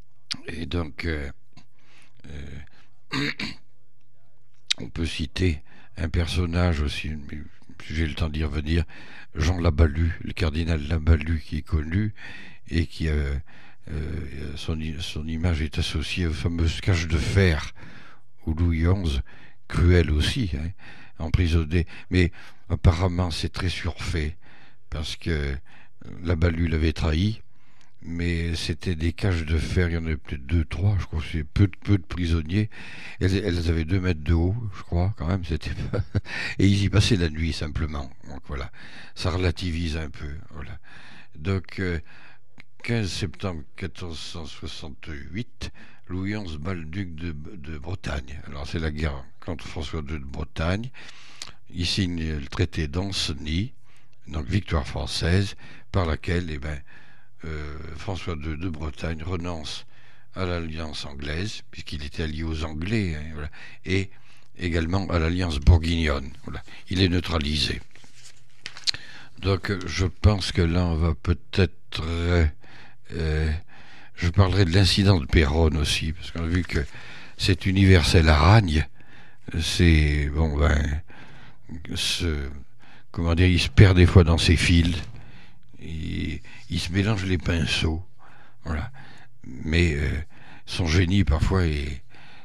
Et donc, euh, euh, on peut citer un personnage aussi, si j'ai le temps d'y revenir, Jean Labalue, le cardinal Labalue qui est connu et qui a, euh, son, son image est associée aux fameuses cages de fer où Louis onze, cruel aussi, hein, emprisonné. Mais apparemment c'est très surfait parce que Labalue l'avait trahi. Mais c'était des cages de fer, il y en avait peut-être deux, trois, je crois, c'est peu, peu de prisonniers. Elles, elles avaient deux mètres de haut, je crois, quand même, c'était pas... Et ils y passaient la nuit, simplement. Donc voilà, ça relativise un peu, voilà. Donc, euh, quinze septembre quatorze cent soixante-huit, Louis onze bat le duc de, de Bretagne. Alors, c'est la guerre contre François deux de Bretagne. Il signe le traité d'Ancenis, donc victoire française, par laquelle, eh ben, Euh, François deux de Bretagne renonce à l'alliance anglaise, puisqu'il était allié aux Anglais, hein, voilà, et également à l'alliance bourguignonne. Voilà. Il est neutralisé. Donc je pense que là on va peut-être... Euh, je parlerai de l'incident de Péronne aussi, parce qu'on a vu que cet universel aragne, c'est... Bon ben... Ce, comment dire, il se perd des fois dans ses fils. Il, il se mélange les pinceaux, voilà. Mais euh, son génie parfois est,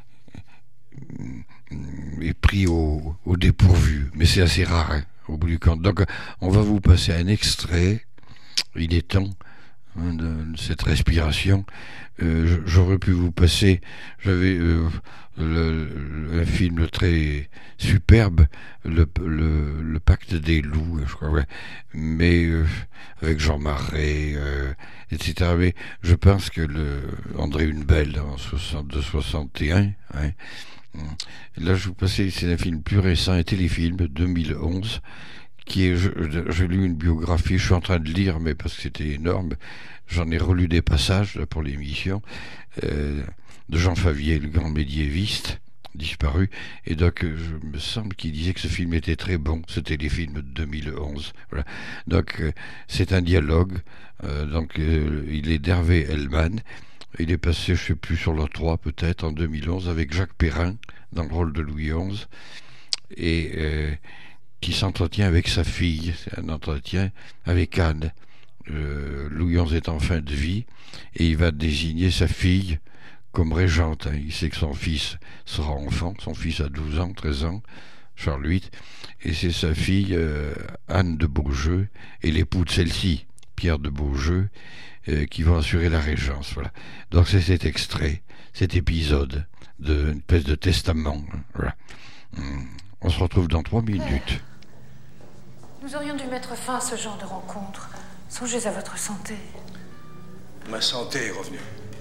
est pris au, au dépourvu, mais c'est assez rare, hein, au bout du compte. Donc on va vous passer un extrait, il est temps, hein, de, de cette respiration. Euh, j'aurais pu vous passer, j'avais euh, le, le, un film très superbe, le, le, le Pacte des loups, je crois, ouais. Mais euh, avec Jean Marais, euh, et cetera. Mais je pense que le André Hunebelle en soixante-deux soixante et un, hein, là je vous passais, c'est un film plus récent, un téléfilm deux mille onze, qui est, j'ai lu une biographie, je suis en train de lire, mais parce que c'était énorme, j'en ai relu des passages là, pour l'émission, euh, de Jean Favier, le grand médiéviste, disparu, et donc je me semble qu'il disait que ce film était très bon, ce téléfilm de deux mille onze. Voilà. Donc euh, c'est un dialogue, euh, donc euh, il est d'Hervé Hellman, il est passé, je ne sais plus, sur l'O trois peut-être, en deux mille onze, avec Jacques Perrin, dans le rôle de Louis onze, et... Euh, qui s'entretient avec sa fille, c'est un entretien avec Anne. Euh, Louis onze est en fin de vie et il va désigner sa fille comme régente. Hein. Il sait que son fils sera enfant, son fils a douze ans, treize ans, Charles huit, et c'est sa fille euh, Anne de Beaujeu et l'époux de celle-ci, Pierre de Beaujeu, euh, qui vont assurer la régence. Voilà. Donc c'est cet extrait, cet épisode d'une espèce de testament. Hein. Voilà. Hum. On se retrouve dans trois minutes. Nous aurions dû mettre fin à ce genre de rencontre. Songez à votre santé. Ma santé est revenue.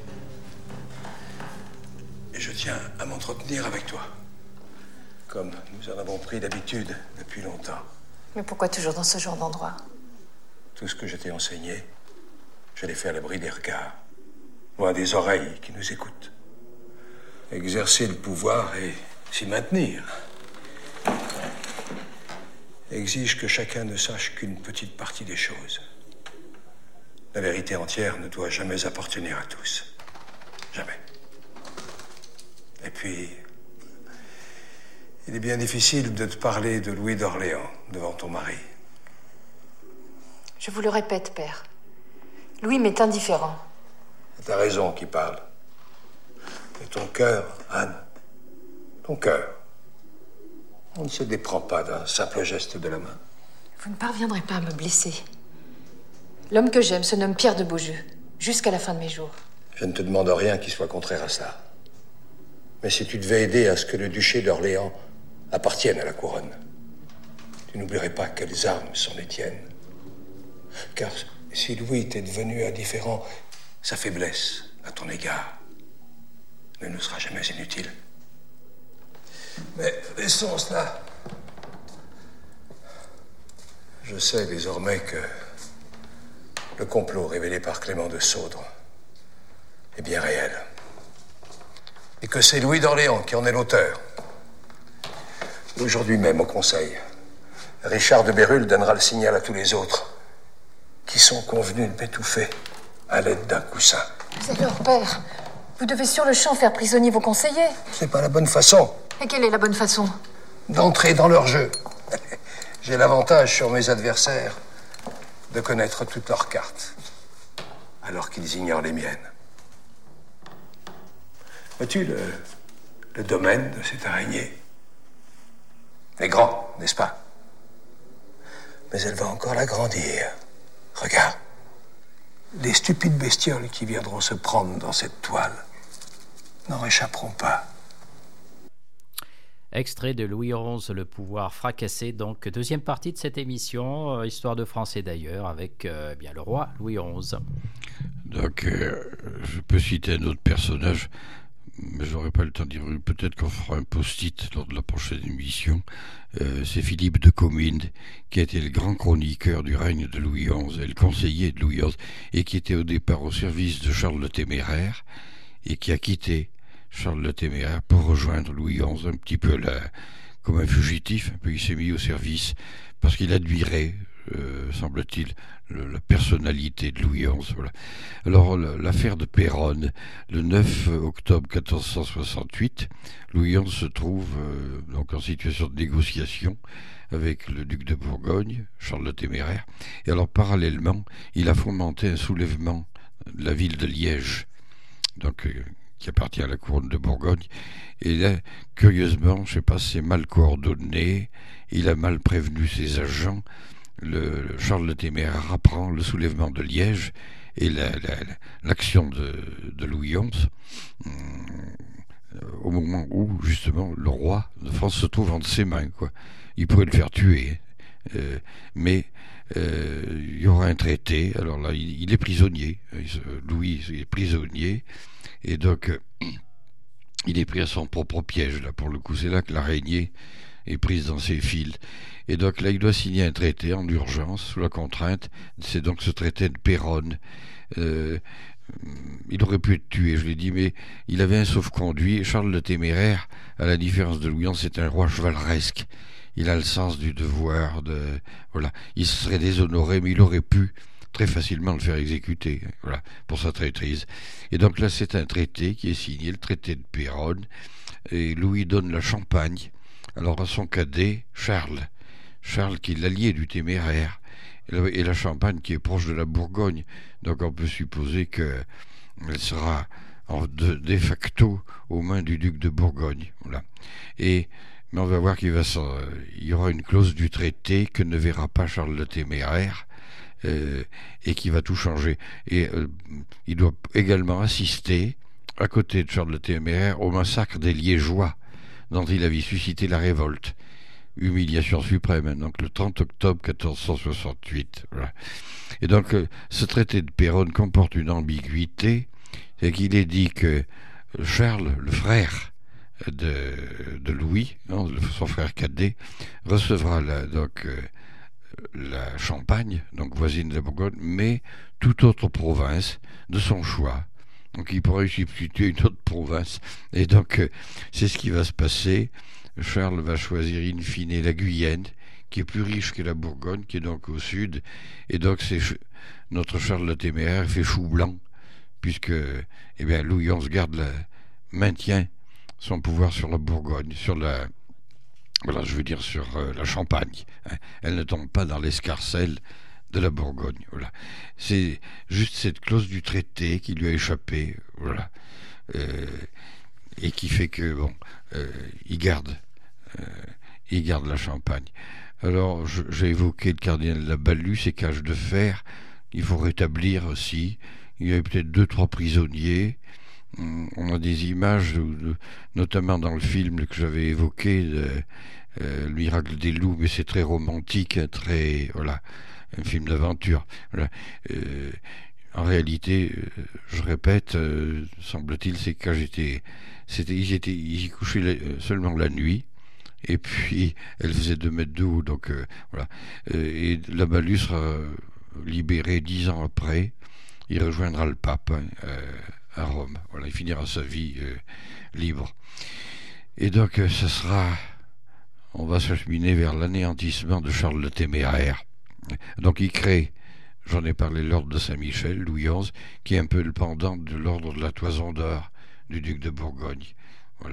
Et je tiens à m'entretenir avec toi. Comme nous en avons pris d'habitude depuis longtemps. Mais pourquoi toujours dans ce genre d'endroit? Tout ce que je t'ai enseigné, je l'ai fait à l'abri des regards. Loin des oreilles qui nous écoutent. Exercer le pouvoir et s'y maintenir exige que chacun ne sache qu'une petite partie des choses. La vérité entière ne doit jamais appartenir à tous. Jamais. Et puis, il est bien difficile de te parler de Louis d'Orléans devant ton mari. Je vous le répète, père. Louis m'est indifférent. C'est ta raison qui parle. Et ton cœur, Anne, ton cœur, on ne se déprend pas d'un simple geste de la main. Vous ne parviendrez pas à me blesser. L'homme que j'aime se nomme Pierre de Beaujeu, jusqu'à la fin de mes jours. Je ne te demande rien qui soit contraire à ça. Mais si tu devais aider à ce que le duché d'Orléans appartienne à la couronne, tu n'oublierais pas quelles armes sont les tiennes. Car si Louis était devenu indifférent, sa faiblesse à ton égard ne nous sera jamais inutile. Mais laissons cela. Je sais désormais que le complot révélé par Clément de Saudre est bien réel. Et que c'est Louis d'Orléans qui en est l'auteur. Aujourd'hui même, au Conseil, Richard de Bérulle donnera le signal à tous les autres qui sont convenus de m'étouffer à l'aide d'un coussin. Mais alors, père, vous devez sur le champ faire prisonnier vos conseillers. C'est pas la bonne façon. Et quelle est la bonne façon? d'entrer dans leur jeu. J'ai l'avantage sur mes adversaires de connaître toutes leurs cartes, alors qu'ils ignorent les miennes. Vois-tu le, le domaine de cette araignée? Elle est grand, n'est-ce pas? Mais elle va encore l'agrandir. Regarde. Les stupides bestioles qui viendront se prendre dans cette toile n'en réchapperont pas. Extrait de Louis onze, Le pouvoir fracassé. Donc, deuxième partie de cette émission, euh, Histoire de France et d'ailleurs, avec euh, bien le roi Louis onze. Donc, euh, je peux citer un autre personnage, mais j'aurai pas le temps d'y revenir. Peut-être qu'on fera un post-it lors de la prochaine émission. Euh, c'est Philippe de Comines, qui a été le grand chroniqueur du règne de Louis onze, et le conseiller de Louis onze, et qui était au départ au service de Charles le Téméraire, et qui a quitté Charles le Téméraire pour rejoindre Louis onze, un petit peu là, comme un fugitif. Un peu, il s'est mis au service parce qu'il admirait, euh, semble-t-il, le, la personnalité de Louis onze. Voilà. Alors, l'affaire de Péronne, le neuf octobre quatorze cent soixante-huit, Louis onze se trouve euh, donc en situation de négociation avec le duc de Bourgogne, Charles le Téméraire. Et alors, parallèlement, il a fomenté un soulèvement de la ville de Liège, donc euh, qui appartient à la couronne de Bourgogne. Et là, curieusement, je ne sais pas si c'est mal coordonné, il a mal prévenu ses agents. Le, le Charles le Téméraire apprend le soulèvement de Liège et la, la, l'action de, de Louis onze euh, au moment où, justement, le roi de France se trouve entre ses mains, quoi. Il pourrait le faire tuer, euh, mais euh, il y aura un traité. Alors là, il, il est prisonnier. Louis est prisonnier. Et donc, euh, il est pris à son propre piège, là, pour le coup. C'est là que l'araignée est prise dans ses fils. Et donc là, il doit signer un traité en urgence, sous la contrainte. C'est donc ce traité de Péronne. Euh, il aurait pu être tué, je l'ai dit, mais il avait un sauf-conduit. Charles le Téméraire, à la différence de Louis onze, c'est un roi chevaleresque. Il a le sens du devoir. De, voilà. Il se serait déshonoré, mais il aurait pu très facilement le faire exécuter, voilà, pour sa traîtrise. Et donc là, c'est un traité qui est signé, le traité de Péronne, et Louis donne la Champagne, alors à son cadet, Charles, Charles qui est l'allié du Téméraire, et la Champagne qui est proche de la Bourgogne, donc on peut supposer qu'elle sera en de, de facto aux mains du duc de Bourgogne, voilà. Et mais on va voir qu'il va il y aura une clause du traité que ne verra pas Charles le Téméraire, Euh, et qui va tout changer. Et euh, il doit également assister, à côté de Charles le Téméraire, au massacre des Liégeois, dont il avait suscité la révolte. Humiliation suprême, donc le trente octobre quatorze cent soixante-huit. Voilà. Et donc, euh, ce traité de Péronne comporte une ambiguïté, c'est qu'il est dit que Charles, le frère de, de Louis, non, son frère cadet, recevra la, donc... Euh, la Champagne, donc voisine de la Bourgogne, mais toute autre province de son choix. Donc il pourrait substituer une autre province. Et donc euh, c'est ce qui va se passer. Charles va choisir in fine la Guyenne, qui est plus riche que la Bourgogne, qui est donc au sud. Et donc c'est notre Charles le Téméraire fait chou blanc, puisque eh bien, Louis onze garde la, maintient son pouvoir sur la Bourgogne, sur la Voilà, je veux dire sur euh, la Champagne. Hein. Elle ne tombe pas dans l'escarcelle de la Bourgogne. Voilà. C'est juste cette clause du traité qui lui a échappé, voilà, euh, et qui fait que bon, euh, il garde, euh, il garde la Champagne. Alors, je, j'ai évoqué le cardinal de la Balue, ses cages de fer. Il faut rétablir aussi. Il y avait peut-être deux, trois prisonniers. On a des images, de, notamment dans le film que j'avais évoqué, de, euh, Le miracle des loups, mais c'est très romantique, très, voilà, un film d'aventure. Voilà. Euh, en réalité, euh, je répète, euh, semble-t-il, c'est que quand j'étais, c'était, ils étaient, ils y couchaient la, seulement la nuit, et puis elle faisait deux mètres de haut, donc euh, voilà. Euh, et la Balue sera libérée dix ans après. Il rejoindra le pape. Hein, euh, à Rome. Voilà, il finira sa vie euh, libre. Et donc, euh, ce sera... On va s'acheminer vers l'anéantissement de Charles le Téméraire. Donc, il crée, j'en ai parlé, l'ordre de Saint-Michel, Louis onze, qui est un peu le pendant de l'ordre de la Toison d'Or du duc de Bourgogne. Voilà.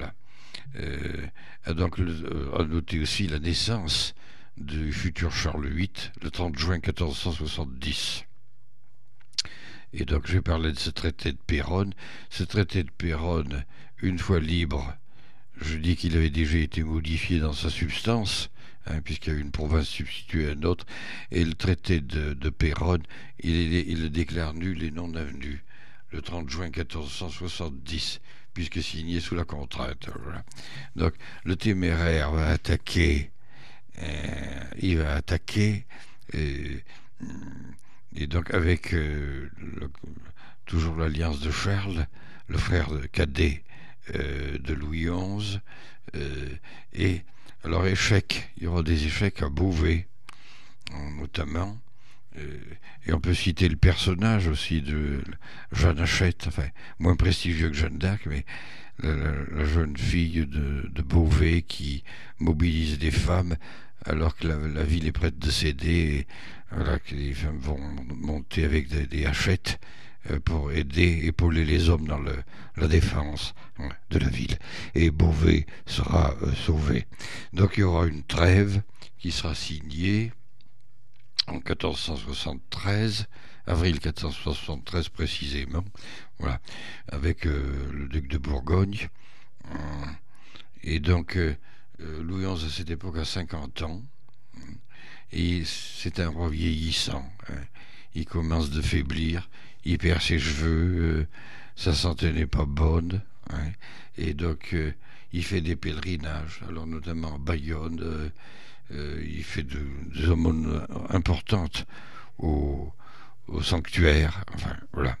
euh, a donc le, a noté aussi la naissance du futur Charles huit, le trente juin quatorze cent soixante-dix. Et donc j'ai parlé de ce traité de Péronne. Ce traité de Péronne, une fois libre, je dis qu'il avait déjà été modifié dans sa substance, hein, puisqu'il y a eu une province substituée à une autre, et le traité de, de Péronne, il, est, il le déclare nul et non avenu, le trente juin quatorze cent soixante-dix, puisque signé sous la contrainte. Voilà. Donc le téméraire va attaquer, euh, il va attaquer, euh, et donc avec euh, le, toujours l'alliance de Charles, le frère cadet euh, de Louis onze, euh, et alors échec, il y aura des échecs à Beauvais, notamment, euh, et on peut citer le personnage aussi de Jeanne Hachette, enfin moins prestigieux que Jeanne d'Arc, mais la, la, la jeune fille de, de Beauvais qui mobilise des femmes alors que la, la ville est prête de céder, et voilà, que les femmes vont monter avec des, des hachettes euh, pour aider, épauler les hommes dans le, la défense hein, de la ville. Et Beauvais sera euh, sauvé. Donc il y aura une trêve qui sera signée en quatorze cent soixante-treize, avril quatorze cent soixante-treize précisément, voilà, avec euh, le duc de Bourgogne. Et donc euh, Louis onze à cette époque a cinquante ans, et c'est un roi vieillissant, hein. Il commence de faiblir, il perd ses cheveux, euh, sa santé n'est pas bonne, hein. Et donc euh, il fait des pèlerinages, alors notamment à Bayonne, euh, euh, il fait de, des aumônes importantes au, au sanctuaire, enfin voilà.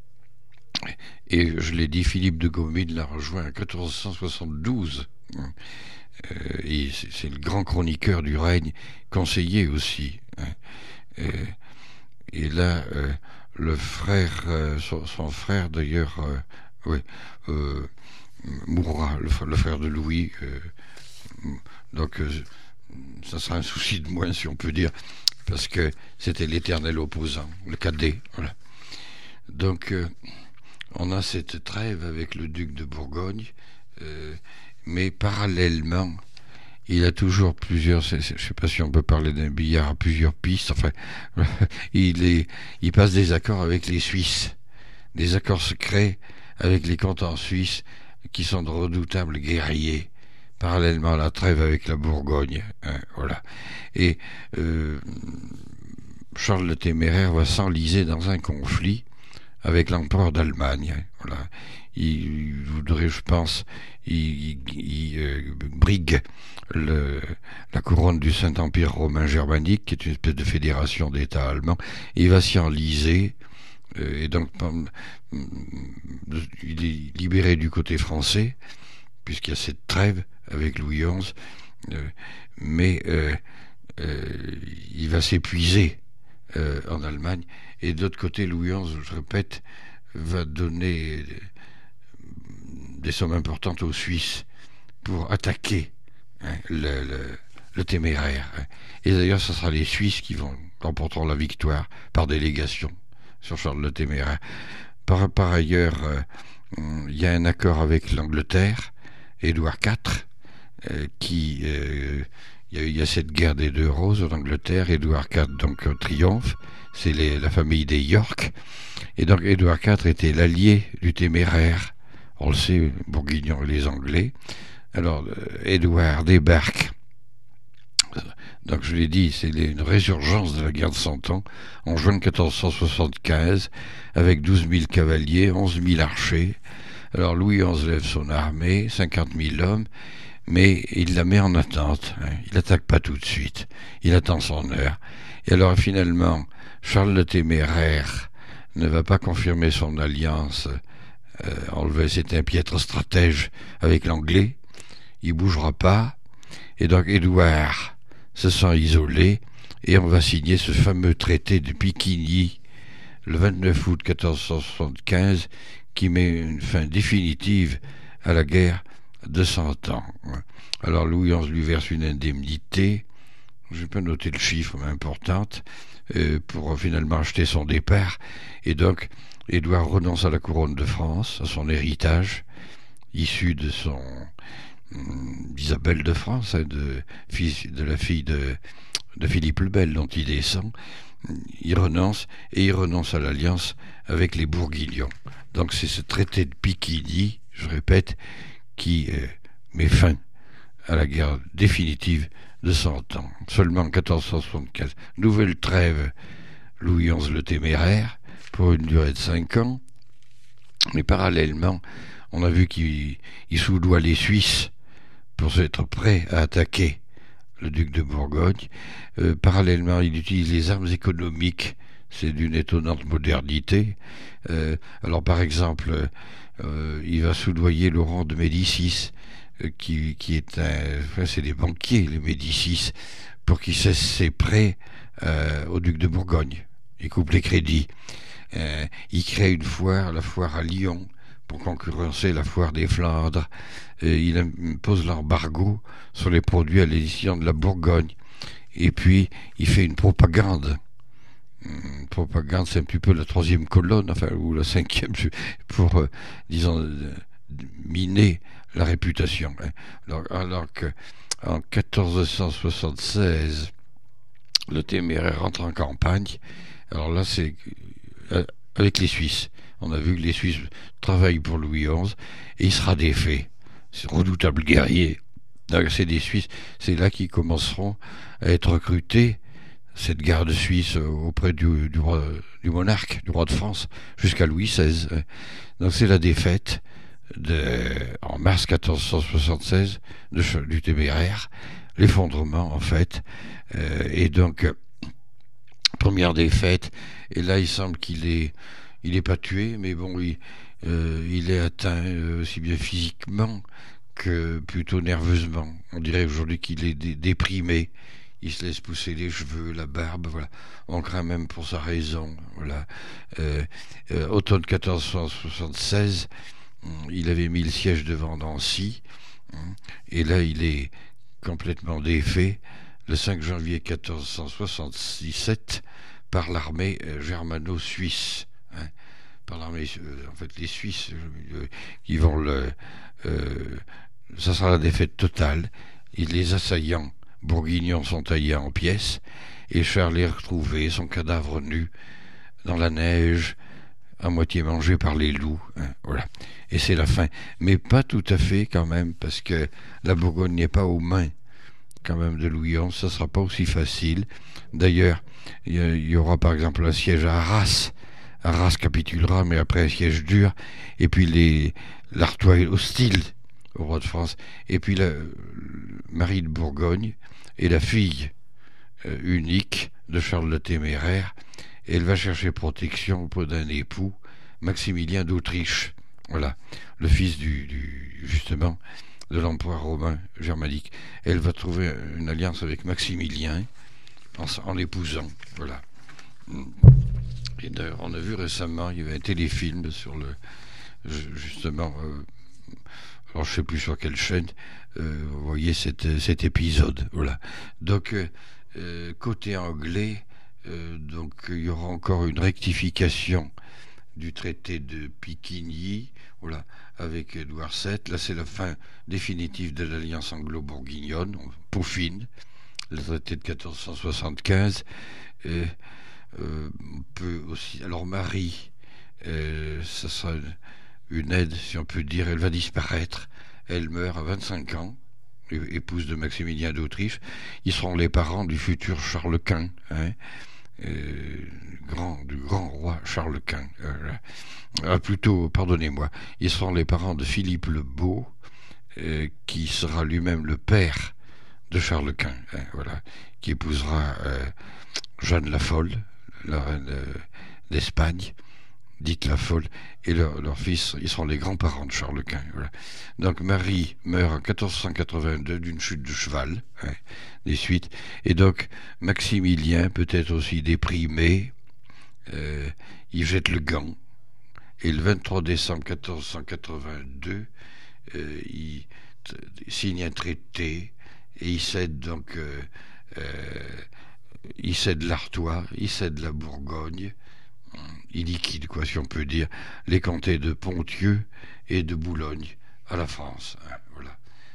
Et je l'ai dit, Philippe de Gomide l'a rejoint en quatorze cent soixante-douze. Euh, et c'est, c'est le grand chroniqueur du règne, conseiller aussi. Hein. Euh, et là, euh, le frère, euh, son, son frère d'ailleurs, euh, ouais, euh, mourra, le, le frère de Louis. Euh, donc, euh, ça sera un souci de moins, si on peut dire, parce que c'était l'éternel opposant, le cadet. Voilà. Donc, euh, on a cette trêve avec le duc de Bourgogne, euh, mais parallèlement, il a toujours plusieurs, c'est, c'est, je ne sais pas si on peut parler d'un billard à plusieurs pistes, enfin, il, est, il passe des accords avec les Suisses, des accords secrets avec les cantons suisses qui sont de redoutables guerriers, parallèlement à la trêve avec la Bourgogne, hein, voilà. Et euh, Charles le Téméraire va s'enliser dans un conflit avec l'empereur d'Allemagne, hein, voilà. Il, il voudrait, je pense, il, il, il euh, brigue le, la couronne du Saint-Empire romain germanique, qui est une espèce de fédération d'États allemands, et il va s'y enliser, euh, et donc euh, il est libéré du côté français, puisqu'il y a cette trêve avec Louis onze, euh, mais euh, euh, il va s'épuiser euh, en Allemagne, et de l'autre côté, Louis onze, je répète, va donner des sommes importantes aux Suisses pour attaquer hein, le, le, le téméraire. Hein. Et d'ailleurs, ce sera les Suisses qui vont remporteront la victoire par délégation sur Charles le Téméraire. Par, par ailleurs, euh, il y a un accord avec l'Angleterre, Édouard quatre, euh, qui... Euh, il y, a, il y a cette guerre des deux roses en Angleterre. Édouard quatre donc euh, triomphe, c'est les, la famille des York, et donc Édouard quatre était l'allié du téméraire. On le sait, Bourguignon et les Anglais. Alors, euh, Édouard débarque. Donc, je l'ai dit, c'est une résurgence de la guerre de Cent Ans, en juin quatorze cent soixante-quinze, avec douze mille cavaliers, onze mille archers. Alors, Louis onze lève son armée, cinquante mille hommes, mais il la met en attente. Hein. Il n'attaque pas tout de suite. Il attend son heure. Et alors, finalement, Charles le Téméraire ne va pas confirmer son alliance. Euh, enlever, c'est un piètre stratège avec l'anglais, il bougera pas, et donc Édouard se sent isolé, et on va signer ce fameux traité de Piquigny le vingt-neuf août quatorze cent soixante-quinze, qui met une fin définitive à la guerre de Cent Ans. Alors Louis onze lui verse une indemnité, je vais pas noter le chiffre, mais importante, euh, pour finalement acheter son départ, et donc Édouard renonce à la couronne de France, à son héritage, issu de son, d'Isabelle de France, hein, de, fils, de la fille de, de Philippe le Bel, dont il descend. Il renonce, et il renonce à l'alliance avec les Bourguignons. Donc c'est ce traité de Piquigny, je répète, qui euh, met fin à la guerre définitive de Cent Ans. Seulement en quatorze cent soixante-quinze, nouvelle trêve, Louis onze le Téméraire, pour une durée de cinq ans. Mais parallèlement, on a vu qu'il il soudoie les Suisses pour être prêt à attaquer le duc de Bourgogne. Euh, parallèlement, il utilise les armes économiques. C'est d'une étonnante modernité. Euh, alors, par exemple, euh, il va soudoyer Laurent de Médicis, euh, qui, qui est un... Enfin, c'est des banquiers, les Médicis, pour qu'il cesse ses prêts euh, au duc de Bourgogne. Il coupe les crédits. Euh, il crée une foire, la foire à Lyon, pour concurrencer la foire des Flandres. Euh, il impose l'embargo sur les produits à l'édition de la Bourgogne. Et puis, il fait une propagande. Une propagande, c'est un petit peu la troisième colonne, enfin, ou la cinquième, pour, euh, disons, euh, miner la réputation. Hein. Alors, alors qu'en quatorze cent soixante-seize, le Téméraire rentre en campagne. Alors là, c'est euh, avec les Suisses. On a vu que les Suisses travaillent pour Louis onze, et il sera défait. C'est redoutable guerrier. C'est des Suisses, c'est là qu'ils commenceront à être recrutés, cette garde suisse auprès du, du, roi, du monarque, du roi de France, jusqu'à Louis seize. Donc c'est la défaite de, en mars quatorze cent soixante-seize de, du Téméraire, l'effondrement en fait, euh, et donc première défaite, et là il semble qu'il est, il est pas tué, mais bon, il, euh, il est atteint euh, aussi bien physiquement que plutôt nerveusement. On dirait aujourd'hui qu'il est dé- déprimé. Il se laisse pousser les cheveux, la barbe, voilà. On craint même pour sa raison, voilà. Euh, euh, automne quatorze cent soixante-seize, il avait mis le siège devant Nancy, et là il est complètement défait le cinq janvier quatorze cent soixante-dix-sept par l'armée germano-suisse. Hein, par l'armée, euh, en fait, les Suisses euh, qui vont le, euh, ça sera la défaite totale. Et les assaillants bourguignons sont taillés en pièces, et Charles est retrouvé, son cadavre nu, dans la neige, à moitié mangé par les loups. Hein, voilà. Et c'est la fin. Mais pas tout à fait quand même, parce que la Bourgogne n'est pas aux mains quand même de Louis onze, ça ne sera pas aussi facile. D'ailleurs, il y, y aura par exemple un siège à Arras. Arras capitulera, mais après un siège dur, et puis les l'Artois est hostile au roi de France, et puis la, Marie de Bourgogne est la fille euh, unique de Charles le Téméraire, et elle va chercher protection auprès d'un époux, Maximilien d'Autriche, voilà, le fils du, du justement de l'empereur romain germanique. Elle va trouver une alliance avec Maximilien en, en l'épousant, voilà. Et d'ailleurs, on a vu récemment, il y avait un téléfilm sur le, justement, euh, alors je ne sais plus sur quelle chaîne, euh, vous voyez cet, cet épisode, voilà. Donc, euh, côté anglais, euh, donc il y aura encore une rectification du traité de Piquigny, voilà, avec Édouard sept. Là, c'est la fin définitive de l'alliance anglo-bourguignonne, on peaufine le traité de quatorze cent soixante-quinze. Et, euh, on peut aussi, alors Marie, euh, ça sera une aide, si on peut dire, elle va disparaître. Elle meurt à vingt-cinq ans, épouse de Maximilien d'Autriche. Ils seront les parents du futur Charles Quint, hein, euh, grand, du grand roi Charles Quint. Euh, ah, plutôt, pardonnez-moi, ils seront les parents de Philippe le Beau, euh, qui sera lui-même le père de Charles Quint, hein, voilà, qui épousera euh, Jeanne la Folle, la reine euh, d'Espagne, dite la Folle, et leur, leur fils, ils seront les grands-parents de Charles Quint. Voilà. Donc Marie meurt en quatorze cent quatre-vingt-deux d'une chute de cheval, hein, des suites, et donc Maximilien, peut-être aussi déprimé, euh, il jette le gant, et le vingt-trois décembre quatorze cent quatre-vingt-deux, euh, il t- signe un traité, et il cède donc, euh, euh, il cède l'Artois, il cède la Bourgogne, il liquide, quoi, si on peut dire, les comtés de Ponthieu et de Boulogne à la France. Hein, voilà.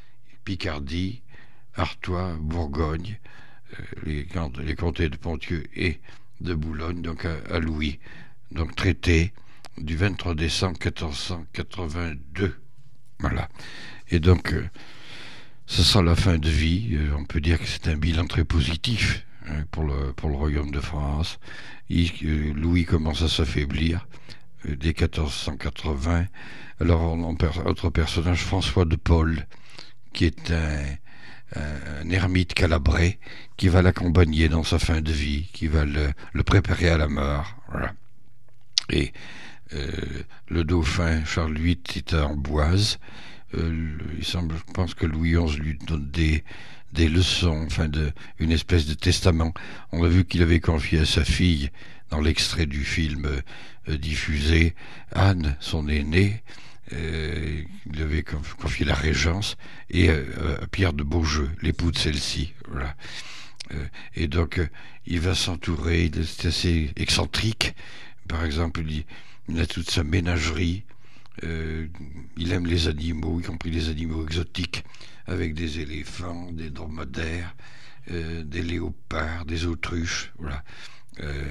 Picardie, Artois, Bourgogne, euh, les, les comtés de Ponthieu et de Boulogne, donc à, à Louis. Donc traité du vingt-trois décembre quatorze cent quatre-vingt-deux. Voilà. Et donc, euh, ce sera la fin de vie. Euh, on peut dire que c'est un bilan très positif hein, pour, le, pour le Royaume de France. Il, euh, Louis commence à s'affaiblir euh, dès quatorze cent quatre-vingts. Alors, on, on, autre personnage, François de Paule, qui est un, un, un ermite calabrais, qui va l'accompagner dans sa fin de vie, qui va le, le préparer à la mort. Voilà. Et euh, le dauphin Charles huit est à Amboise. Euh, il semble, je pense que Louis onze lui donne des, des leçons, enfin de, une espèce de testament. On a vu qu'il avait confié à sa fille, dans l'extrait du film euh, diffusé, Anne, son aînée, euh, il avait confié la régence, et euh, à Pierre de Beaujeu, l'époux de celle-ci. Voilà. Euh, et donc, euh, il va s'entourer, c'est assez excentrique. Par exemple, il, il a toute sa ménagerie. Euh, il aime les animaux, y compris les animaux exotiques, avec des éléphants, des dromadaires, euh, des léopards, des autruches. Voilà. Euh,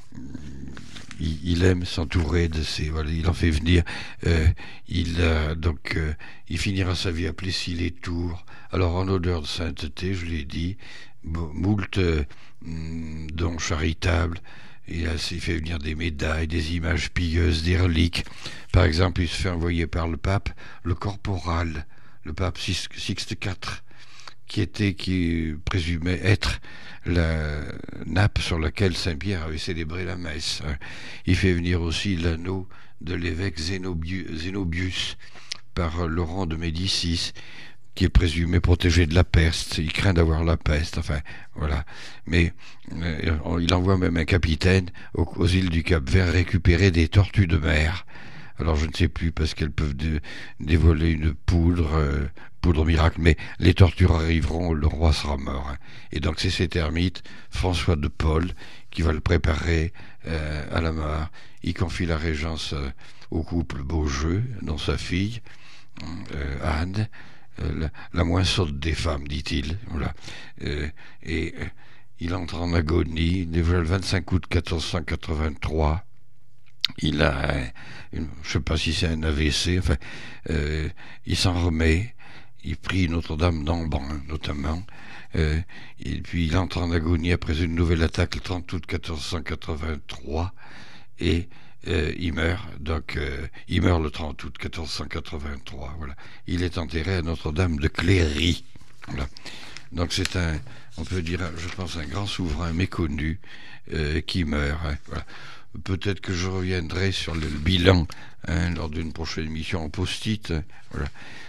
il, il aime s'entourer de ces. Voilà, il en fait venir. Euh, il a donc, euh, il finira sa vie à Plessis-les-Tours. Alors en odeur de sainteté, je l'ai dit, moult euh, dons charitables. Il, a, il fait venir des médailles, des images pieuses, des reliques. Par exemple, il se fait envoyer par le pape le corporal, le pape Sixte quatre, qui était, qui présumait être la nappe sur laquelle Saint-Pierre avait célébré la messe. Il fait venir aussi l'anneau de l'évêque Zénobius par Laurent de Médicis, qui est présumé protégé de la peste. Il craint d'avoir la peste, enfin, voilà. Mais euh, il envoie même un capitaine aux, aux îles du Cap-Vert récupérer des tortues de mer. Alors je ne sais plus, parce qu'elles peuvent dé, dévoiler une poudre, euh, poudre miracle, mais les tortues arriveront, le roi sera mort. Hein. Et donc c'est cet ermite, François de Paule, qui va le préparer euh, à la mort. Il confie la régence euh, au couple Beaujeu, dont sa fille, euh, Anne, La, la moins sotte des femmes, dit-il. Voilà. Euh, et euh, il entre en agonie. Déjà le vingt-cinq août quatorze cent quatre-vingt-trois, il a, un, une, je ne sais pas si c'est un A V C, enfin, euh, il s'en remet. Il prie Notre-Dame d'Embrun, notamment. Euh, et puis il entre en agonie après une nouvelle attaque le trente août quatorze cent quatre-vingt-trois. Et Euh, il meurt, donc euh, il meurt le trente août quatorze cent quatre-vingt-trois. Voilà. Il est enterré à Notre-Dame de Cléry. Voilà. Donc c'est un, on peut dire, je pense, un grand souverain méconnu euh, qui meurt. Hein. Voilà. Peut-être que je reviendrai sur le, le bilan hein, lors d'une prochaine émission en post-it. Hein. Voilà.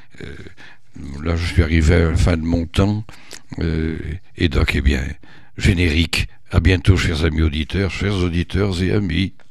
Euh, là, je suis arrivé à la fin de mon temps. Euh, et donc, eh bien, générique. À bientôt, chers amis auditeurs, chers auditeurs et amis.